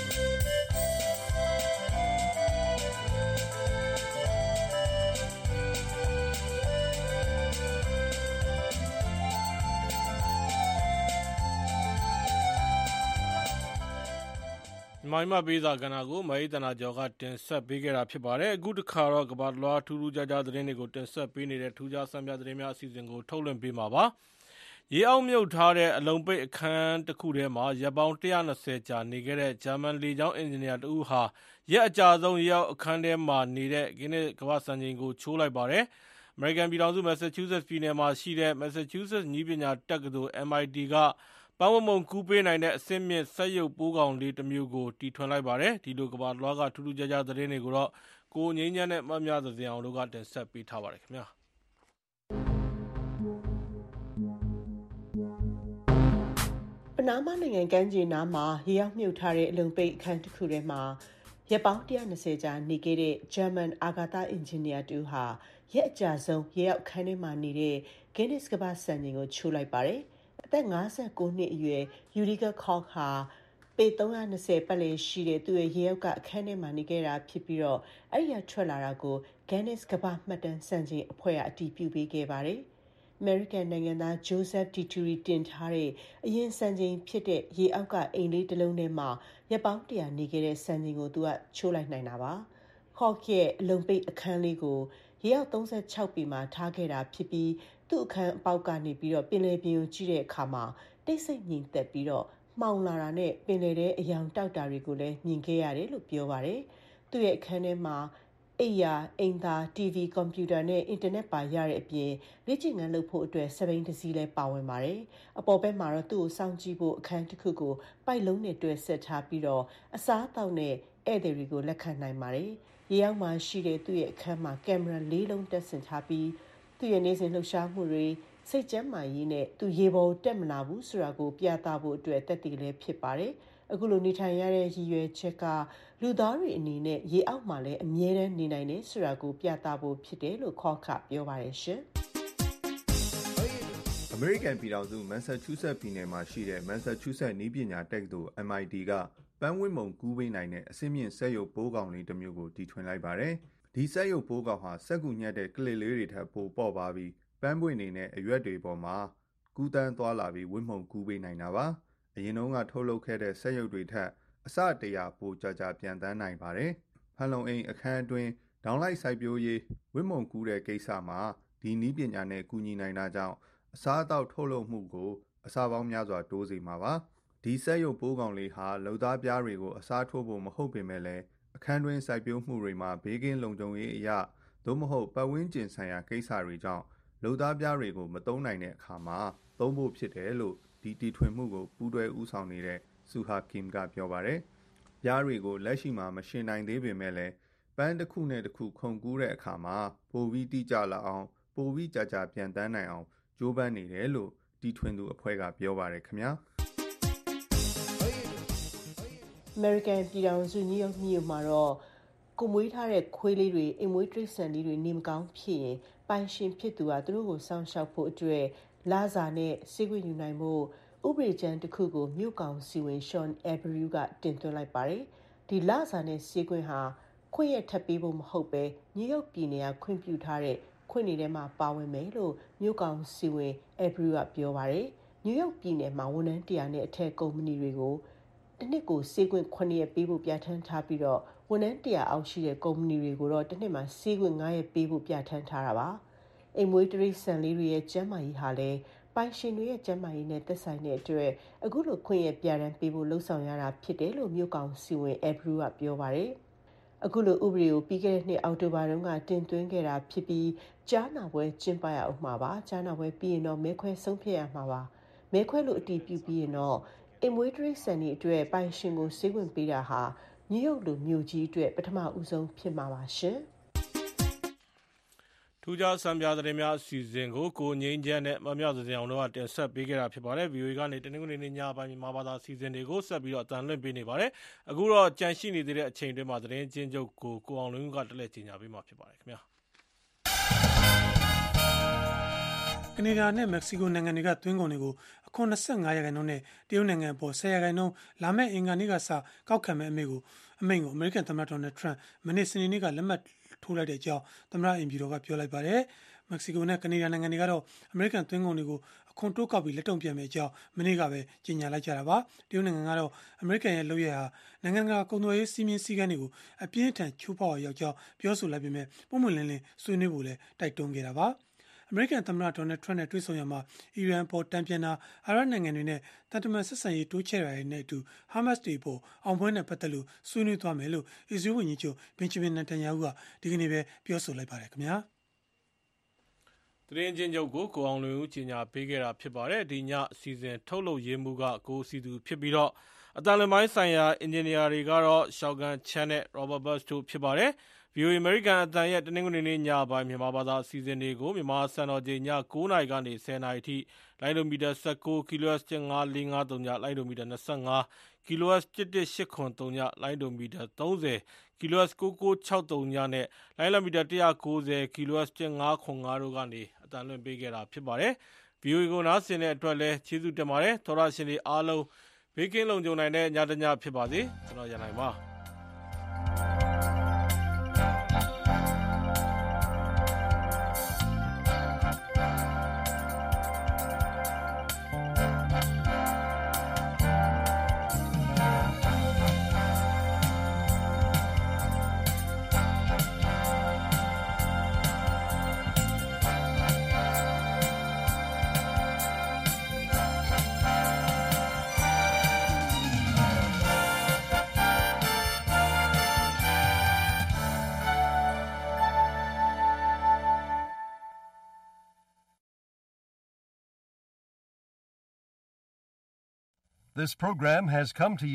မိုင်းမပေးစာကဏ္ဍကိုမအေးတနာကျော်ကတင်ဆက်ပေးခဲ့တာဖြစ်ပါတယ်။အခုတစ်ခါတော့ကမ္ဘာလွှားထူးထူးခြားခြားသတင်းတွေကိုတင်ဆက်ပေးနေတဲ့ထူးခြားဆန်းပြသတင်းများအစီအစဉ်ကိုထုတ်လွှင့်ပေးမှာပါ။ရေအောက်မြုပ်ထားတဲ့အလုံပိတ်အခန်းတစ်ခုထဲမှာရပ်ပေါင်း၁၂၀ကြာနေခဲ့တဲ့ဂျာမန်လေကြောင်းအင်ဂျင်နီယာတဦးဟာရက်အကြာဆုံးရေအောက်အခန်းထဲမှာနေတဲ့ဂင်းနစ်ကမ္ဘာ့စံချိန်ကိုချိုးလိုက်ပါတယ်။အမေရိကန်ပြည်ထောင်စု Massachusetts ပြည်နယ်မှာရှိတဲ့ Massachusetts နည်းပညာတက္ကသိုလ် M I T ကပန်းဝမုံကူးပေးနိုင်တဲ့အဆင့်မြင့်စက်ရုပ်ပိုးကောင်လေးတစ်မျိုးကိုတီထွင်လိုက်ပါတယ်။ဒီလိုကမ္ဘာလွှားကထူးထူးခြားခြားသတင်းတွေကိုတော့ကိုငိမ့်ချမ်းနဲ့မမြသဇင်အောင်တို့ကတင်ဆက်ပေးထားပါတယ်ခင်ဗျာ
ပနားမားနိုင်ငံကမ်းခြေနားမှာရေအောက်မြုပ်ထားတဲ့အလုံပိတ်အခန်းတစ်ခုထဲမှာရက်ပေါင်း၁၂၀ကြာနေခဲ့တဲ့ဂျာမန်အာဂါသအင်ဂျင်နီယာတူဟာရက်အကြာဆုံးရေအောက်ခန်းထဲမှာနေတဲ့ဂင်းနစ်ကမ္ဘာ့စံချိန်ကိုချိုးလိုက်ပါတယ်။အသက် ၅၉ နှစ်အရွယ် Utica Koch ဟာပေသုံးရာ၂၀ပတ်လည်ရှိတဲ့သူ့ရဲ့ရေအောက်ကအခန်းထဲမှာနေခဲ့တာဖြစ်ပြီးတော့အဲ့ဒီကထွက်လာတာကို Guinness ကမ္ဘာမှတ်တမ်းစံချိန်အဖွဲ့ကအတည်ပြုပေးခဲ့ပါတယ်။ American နိုင်ငံသား Joseph Dituri တင်ထားတဲ့အရင်စံချိန်ဖြစ်တဲ့ရေအောက်ကအိမ်လေးတစ်လုံးထဲမှာရက်ပေါင်းတရာနေခဲ့တဲ့စံချိန်ကိုသူကချိုးလိုက်နိုင်တာပါ။ Koch ရဲ့အလုံပိတ်အခန်းလေးကိုရေအောက်သုံးဆယ့်ခြောက်ပေမှာထားခဲ့တာဖြစ်ပြီးသူ့အခန်းအပေါက်ကနေပြီးတော့ပင်လယ်ပြင်ကိုကြည့်တဲ့အခါမှာတိတ်ဆိတ်ငြိမ်သက်ပြီးတော့မှောင်လာတာနဲ့ပင်လယ်ထဲအယောင်တောက်တာတွေကိုလည်းမြင်ခဲ့ရတယ်လို့ပြောပါတယ်။သူ့ရဲ့အခန်းထဲမှာအိယာအိမ်သာတီဗီကွန်ပျူတာနဲ့အင်တာနက်ပါရတဲ့အပြင်လေ့ကျင့်ခန်းလုပ်ဖို့အတွက်စပိန်တစ်စီးလည်းပါဝင်ပါတယ်။အပေါ်ဘက်မှာတော့သူ့ကိုစောင့်ကြည့်ဖို့အခန်းတစ်ခုကိုပိုက်လုံးနဲ့တွဲဆက်ထားပြီးတော့အစားအသောက်နဲ့ဧည့်သည်တွေကိုလက်ခံနိုင်ပါတယ်။ရေအောက်မှာရှိတဲ့သူ့ရဲ့အခန်းမှာကင်မရာလေးလုံးတပ်ဆင်ထားပြီးသူ့ရဲ့နေ့စဉ်လှုပ်ရှားမှုတွေစိတ်ကျန်းမာရေးနဲ့သူရေပေါ်တက်မလာဘူးဆိုတာကိုပြသဖို့အတွက်တက်တည်လည်းဖြစ်ပါတယ်။အခုလိုနေထိုင်ရတဲ့ရည်ရွယ်ချက်ကလူသားတွေအနေနဲ့ရေအောက်မှာလည်းအမြဲတမ်းနေနိုင်တယ်ဆိုတာကိုပြသဖို့ဖြစ်တယ်လို့ခေါခပြောပါတယ်ရှင်
။ အမေရိကန်ပြည်ထောင်စုမန်ဆာချူးဆက်ပြည်နယ်မှာရှိတဲ့မန်ဆာချူးဆက်နည်းပညာတက္ကသိုလ် M I T ကပန်းဝင်းမုံကူးပေးနိုင်တဲ့အဆင့်မြင့်စက်ရုပ်ပိုးကောင်လေးတစ်မျိုးကိုတီထွင်လိုက်ပါတယ်။ဒီစက်ရုပ်ပိုးကောင်ဟာစက်ကူညှက်တဲ့ကလစ်လေးတွေထက်ပိုပေါ့ပါပြီးပန်းပွင့်နေတဲ့အရွက်တွေပေါ်မှာကူးတန်းသွားလာပြီးဝင်းမှုံကူးပေးနိုင်တာပါ။အရင်တုန်းကထုတ်လုပ်ခဲ့တဲ့စက်ရုပ်တွေထက်အစတရာပိုကြာကြာပြန်တန်းနိုင်ပါတယ်။ဖန်လုံအိမ်အခန်းအတွင်းဒေါင်းလိုက်စိုက်ပျိုးရေးဝင်းမှုံကူးတဲ့ကိစ္စမှာဒီနည်းပညာနဲ့ကူညီနိုင်တာကြောင့်အစားအသောက်ထုတ်လုပ်မှုကိုအစပေါင်းများစွာတိုးစေမှာပါ။ဒီစက်ရုပ်ပိုးကောင်လေးဟာလုံသားပြားတွေကိုအစားထိုးဖို့မဟုတ်ပေမဲ့လည်းအခန်းတွင်းစိုက်ပျိုးမှုတွေမှာဘေးကင်းလုံခြုံရေးအရာသို့မဟုတ်ပတ်ဝန်းကျင်ဆိုင်ရာကိစ္စတွေကြောင့်လုံသားပြားတွေကိုမသုံးနိုင်တဲ့အခါမှာသုံးဖို့ဖြစ်တယ်လို့ဒီတီထွင်မှုကိုပူးတွဲဦးဆောင်နေတဲ့ဆူဟာကင်ကပြောပါတယ်။ပြားတွေကိုလက်ရှိမှာမရှင်နိုင်သေးပေမဲ့လည်းပန်းတစ်ခုနဲ့တစ်ခုခုန်ကူးတဲ့အခါမှာပိုပြီးတိကျလာအောင်ပိုပြီးကြာကြာပြန်တန်းနိုင်အောင်ကြိုးပမ်းနေတယ်လို့တီထွင်သူအဖွဲ့ကပြောပါတယ်ခင်ဗျာ။
American ပြည်ထောင်စုနယူးယောက်မြို့မှာတော့ကိုမွေးထားတဲ့ခွေးလေးတွေအိမ်မွေးတိရစ္ဆာန်လေးတွေနေမကောင်းဖြစ်ရင်ပိုင်ရှင်ဖြစ်သူကသူတို့ကိုစောင့်ရှောက်ဖို့အတွက်လာစာနဲ့ဆေးခွင့်ယူနိုင်ဖို့ဥပဒေကြမ်းတစ်ခုကိုမြို့ကောင်စီဝင် Sean Abreu ကတင်သွင်းလိုက်ပါတယ်။ဒီလာစာနဲ့ဆေးခွင့်ဟာခွင့်ရထပ်ပေးဖို့မဟုတ်ပဲနယူးယောက်ပြည်နယ်ကခွင့်ပြုထားတဲ့ခွင့်တွေထဲမှာပါဝင်မယ်လို့မြို့ကောင်စီဝင် Abreu ကပြောပါတယ်။နယူးယောက်ပြည်နယ်မှာဝန်ထမ်းတရာနဲ့အထက်ကုမ္ပဏီတွေကိုတစ်နှစ်ကိုဆေးခွင့်ခုနှစ်ရက်ပေးဖို့ပြဋ္ဌာန်းထားပြီးတော့ဝန်ထမ်းတရာအောက်ရှိတဲ့ကုမ္ပဏီတွေကိုတော့တစ်နှစ်မှာဆေးခွင့်ငါးရက်ပေးဖို့ပြဋ္ဌာန်းထားတာပါ။အိမ်မွေးတိရစ္ဆာန်လေးတွေရဲ့ကျန်းမာရေးဟာလည်းပိုင်ရှင်တွေရဲ့ကျန်းမာရေးနဲ့သက်ဆိုင်တဲ့အတွက်အခုလိုခွင့်ရပြဋ္ဌာန်းပေးဖို့လှုံ့ဆော်ရတာဖြစ်တယ်လို့မြို့ကောင်စီဝင် Abreu ကပြောပါတယ်။အခုလိုဥပဒေကိုပြီးခဲ့တဲ့နှစ်အောက်တိုဘာတုန်းကတင်သွင်းခဲ့တာဖြစ်ပြီးကြားနာပွဲကျင်းပရအောင်မှာပါ။ကြားနာပွဲပြီးရင်တော့မဲခွဲဆုံးဖြတ်ရမှာပါ။မဲခွဲလို့အတည်ပြုပြီးရင်တော့အိမ်မွေးတိရစ္ဆာန်တွေအတွက်ပိုင်ရှင်ကိုဆေးခွင့်ပေးတာဟာနယူးယောက်လိုမြို့ကြီးအတွက်ပထမဦးဆုံးဖြစ်မှာပါရှင်။
ထူးခြားစံပြသတင်းများအစီအစဉ်ကိုကိုငိမ့်ချမ်းနဲ့မမြောက်စင်အောင်တို့ကတင်ဆက်ပေးခဲ့တာဖြစ်ပါတယ်။ ဗီအိုအေကနေတနင်္ဂနွေနေ့ညပိုင်းမြန်မာဘာသာအစီအစဉ်တွေကိုဆက်ပြီးတော့အသံလွှင့်ပေးနေပါတယ်။အခုတော့ကြန့်ရှိနေသေးတဲ့အချိန်တွင်းမှာသတင်းချင်းချုပ်ကိုကိုအောင်လွင်ကတက်လက်ကြီးညာပေးမှာဖြစ်ပါတယ်ခင်ဗျာ။
ကနေဒါနဲ့မက္ကဆီကိုနိုင်ငံတွေကသွင်းကုန်တွေကိုအခွန်၂၅ရာခိုင်နှုန်းနဲ့တရုတ်နိုင်ငံအပေါ်၁၀ရာခိုင်နှုန်းလာမယ့်အင်္ဂါနေ့ကစကောက်ခံမဲ့အမိန့်ကိုအမိန့်ကိုအမေရိကန်သမ္မတဒေါ်နယ်ထရန့်မနေ့စနေနေ့ကလက်မှတ်ထိုးလိုက်တဲ့အကြောင်းသမ္မတအိမ်ဖြူတော်ကပြောလိုက်ပါတယ်။မက္ကဆီကိုနဲ့ကနေဒါနိုင်ငံတွေကတော့အမေရိကန်သွင်းကုန်တွေကိုအခွန်တိုးကောက်ပြီးလက်တုံ့ပြန်မယ့်အကြောင်းမနေ့ကပဲကြေညာလိုက်ကြတာပါ။တရုတ်နိုင်ငံကတော့အမေရိကန်ရဲ့လုပ်ရဟာနိုင်ငံကကုန်သွယ်ရေးစည်းမျဉ်းစည်းကမ်းတွေကိုအပြင်းအထန်ချိုးဖောက်ရောက်ကြောင်းပြောဆိုလိုက်ပေမဲ့ပုံမှန်လင်းလင်းဆွေးနွေးဖို့လည်းတိုက်တွန်းခဲ့တာပါ။အမေရိကန်သမ္မတဒေါ်နယ်ထရန့်နဲ့တွေ့ဆုံရမှာအီရန်ပေါ်တံပြန်တာအာရပ်နိုင်ငံတွေနဲ့တန်တမန်ဆက်ဆံရေးတိုးချဲ့ရတဲ့နဲ့အတူဟာမတ်စ်တွေပေါ်အောင်ပွဲနဲ့ပတ်သက်လို့ဆွေးနွေးသွားမယ်လို့အစ္စရေးဝန်ကြီးချုပ်ဘင်ဂျမင်နတန်ယာဟုကဒီကနေ့ပဲပြောဆိုလိုက်ပါတယ်ခင်ဗျာ
။သတင်းချင်းချုပ်ကိုကိုအောင်လွင်ဦးကြီးညာပေးခဲ့တာဖြစ်ပါတယ်။ဒီညအစီအစဉ်ထုတ်လုပ်ရေးမှုကကိုစီသူဖြစ်ပြီးတော့အတန်လွင်ပိုင်းဆိုင်ရာအင်ဂျင်နီယာတွေကတော့ရှောက်ကန်ချန်နဲ့ Robert Bus တို့ဖြစ်ပါတယ်။ ဗီအိုအေ American အသံရဲ့တနင်္ဂနွေနေ့ညပိုင်းမြန်မာဘာသာအစီအစဉ်တွေကိုမြန်မာစံတော်ချိန်ည9နာရီကနေ10နာရီထိလိုင်းဒိုမီတာ19 kHz တစ်ငါးလေးငါးသုံးညလိုင်းဒိုမီတာ25 kHz တစ်တစ်ရှစ်ခွန်သုံးညလိုင်းဒိုမီတာ30 kHz ကိုကိုး၆သုံးညနဲ့လိုင်းလမီတာ၁၉၀ kHz တစ်ငါးခွန်ငါးတို့ကနေအသံလွှင့်ပေးခဲ့တာဖြစ်ပါတယ်။ဗီအိုအေ ကိုနားဆင်တဲ့အတွက်လည်းကျေးဇူးတင်ပါတယ်သောရရှင်တွေအားလုံးဘေးကင်းလုံခြုံနိုင်တဲ့ညတညဖြစ်ပါစေကျွန်တော်ရနိုင်ပါ
This program has come to you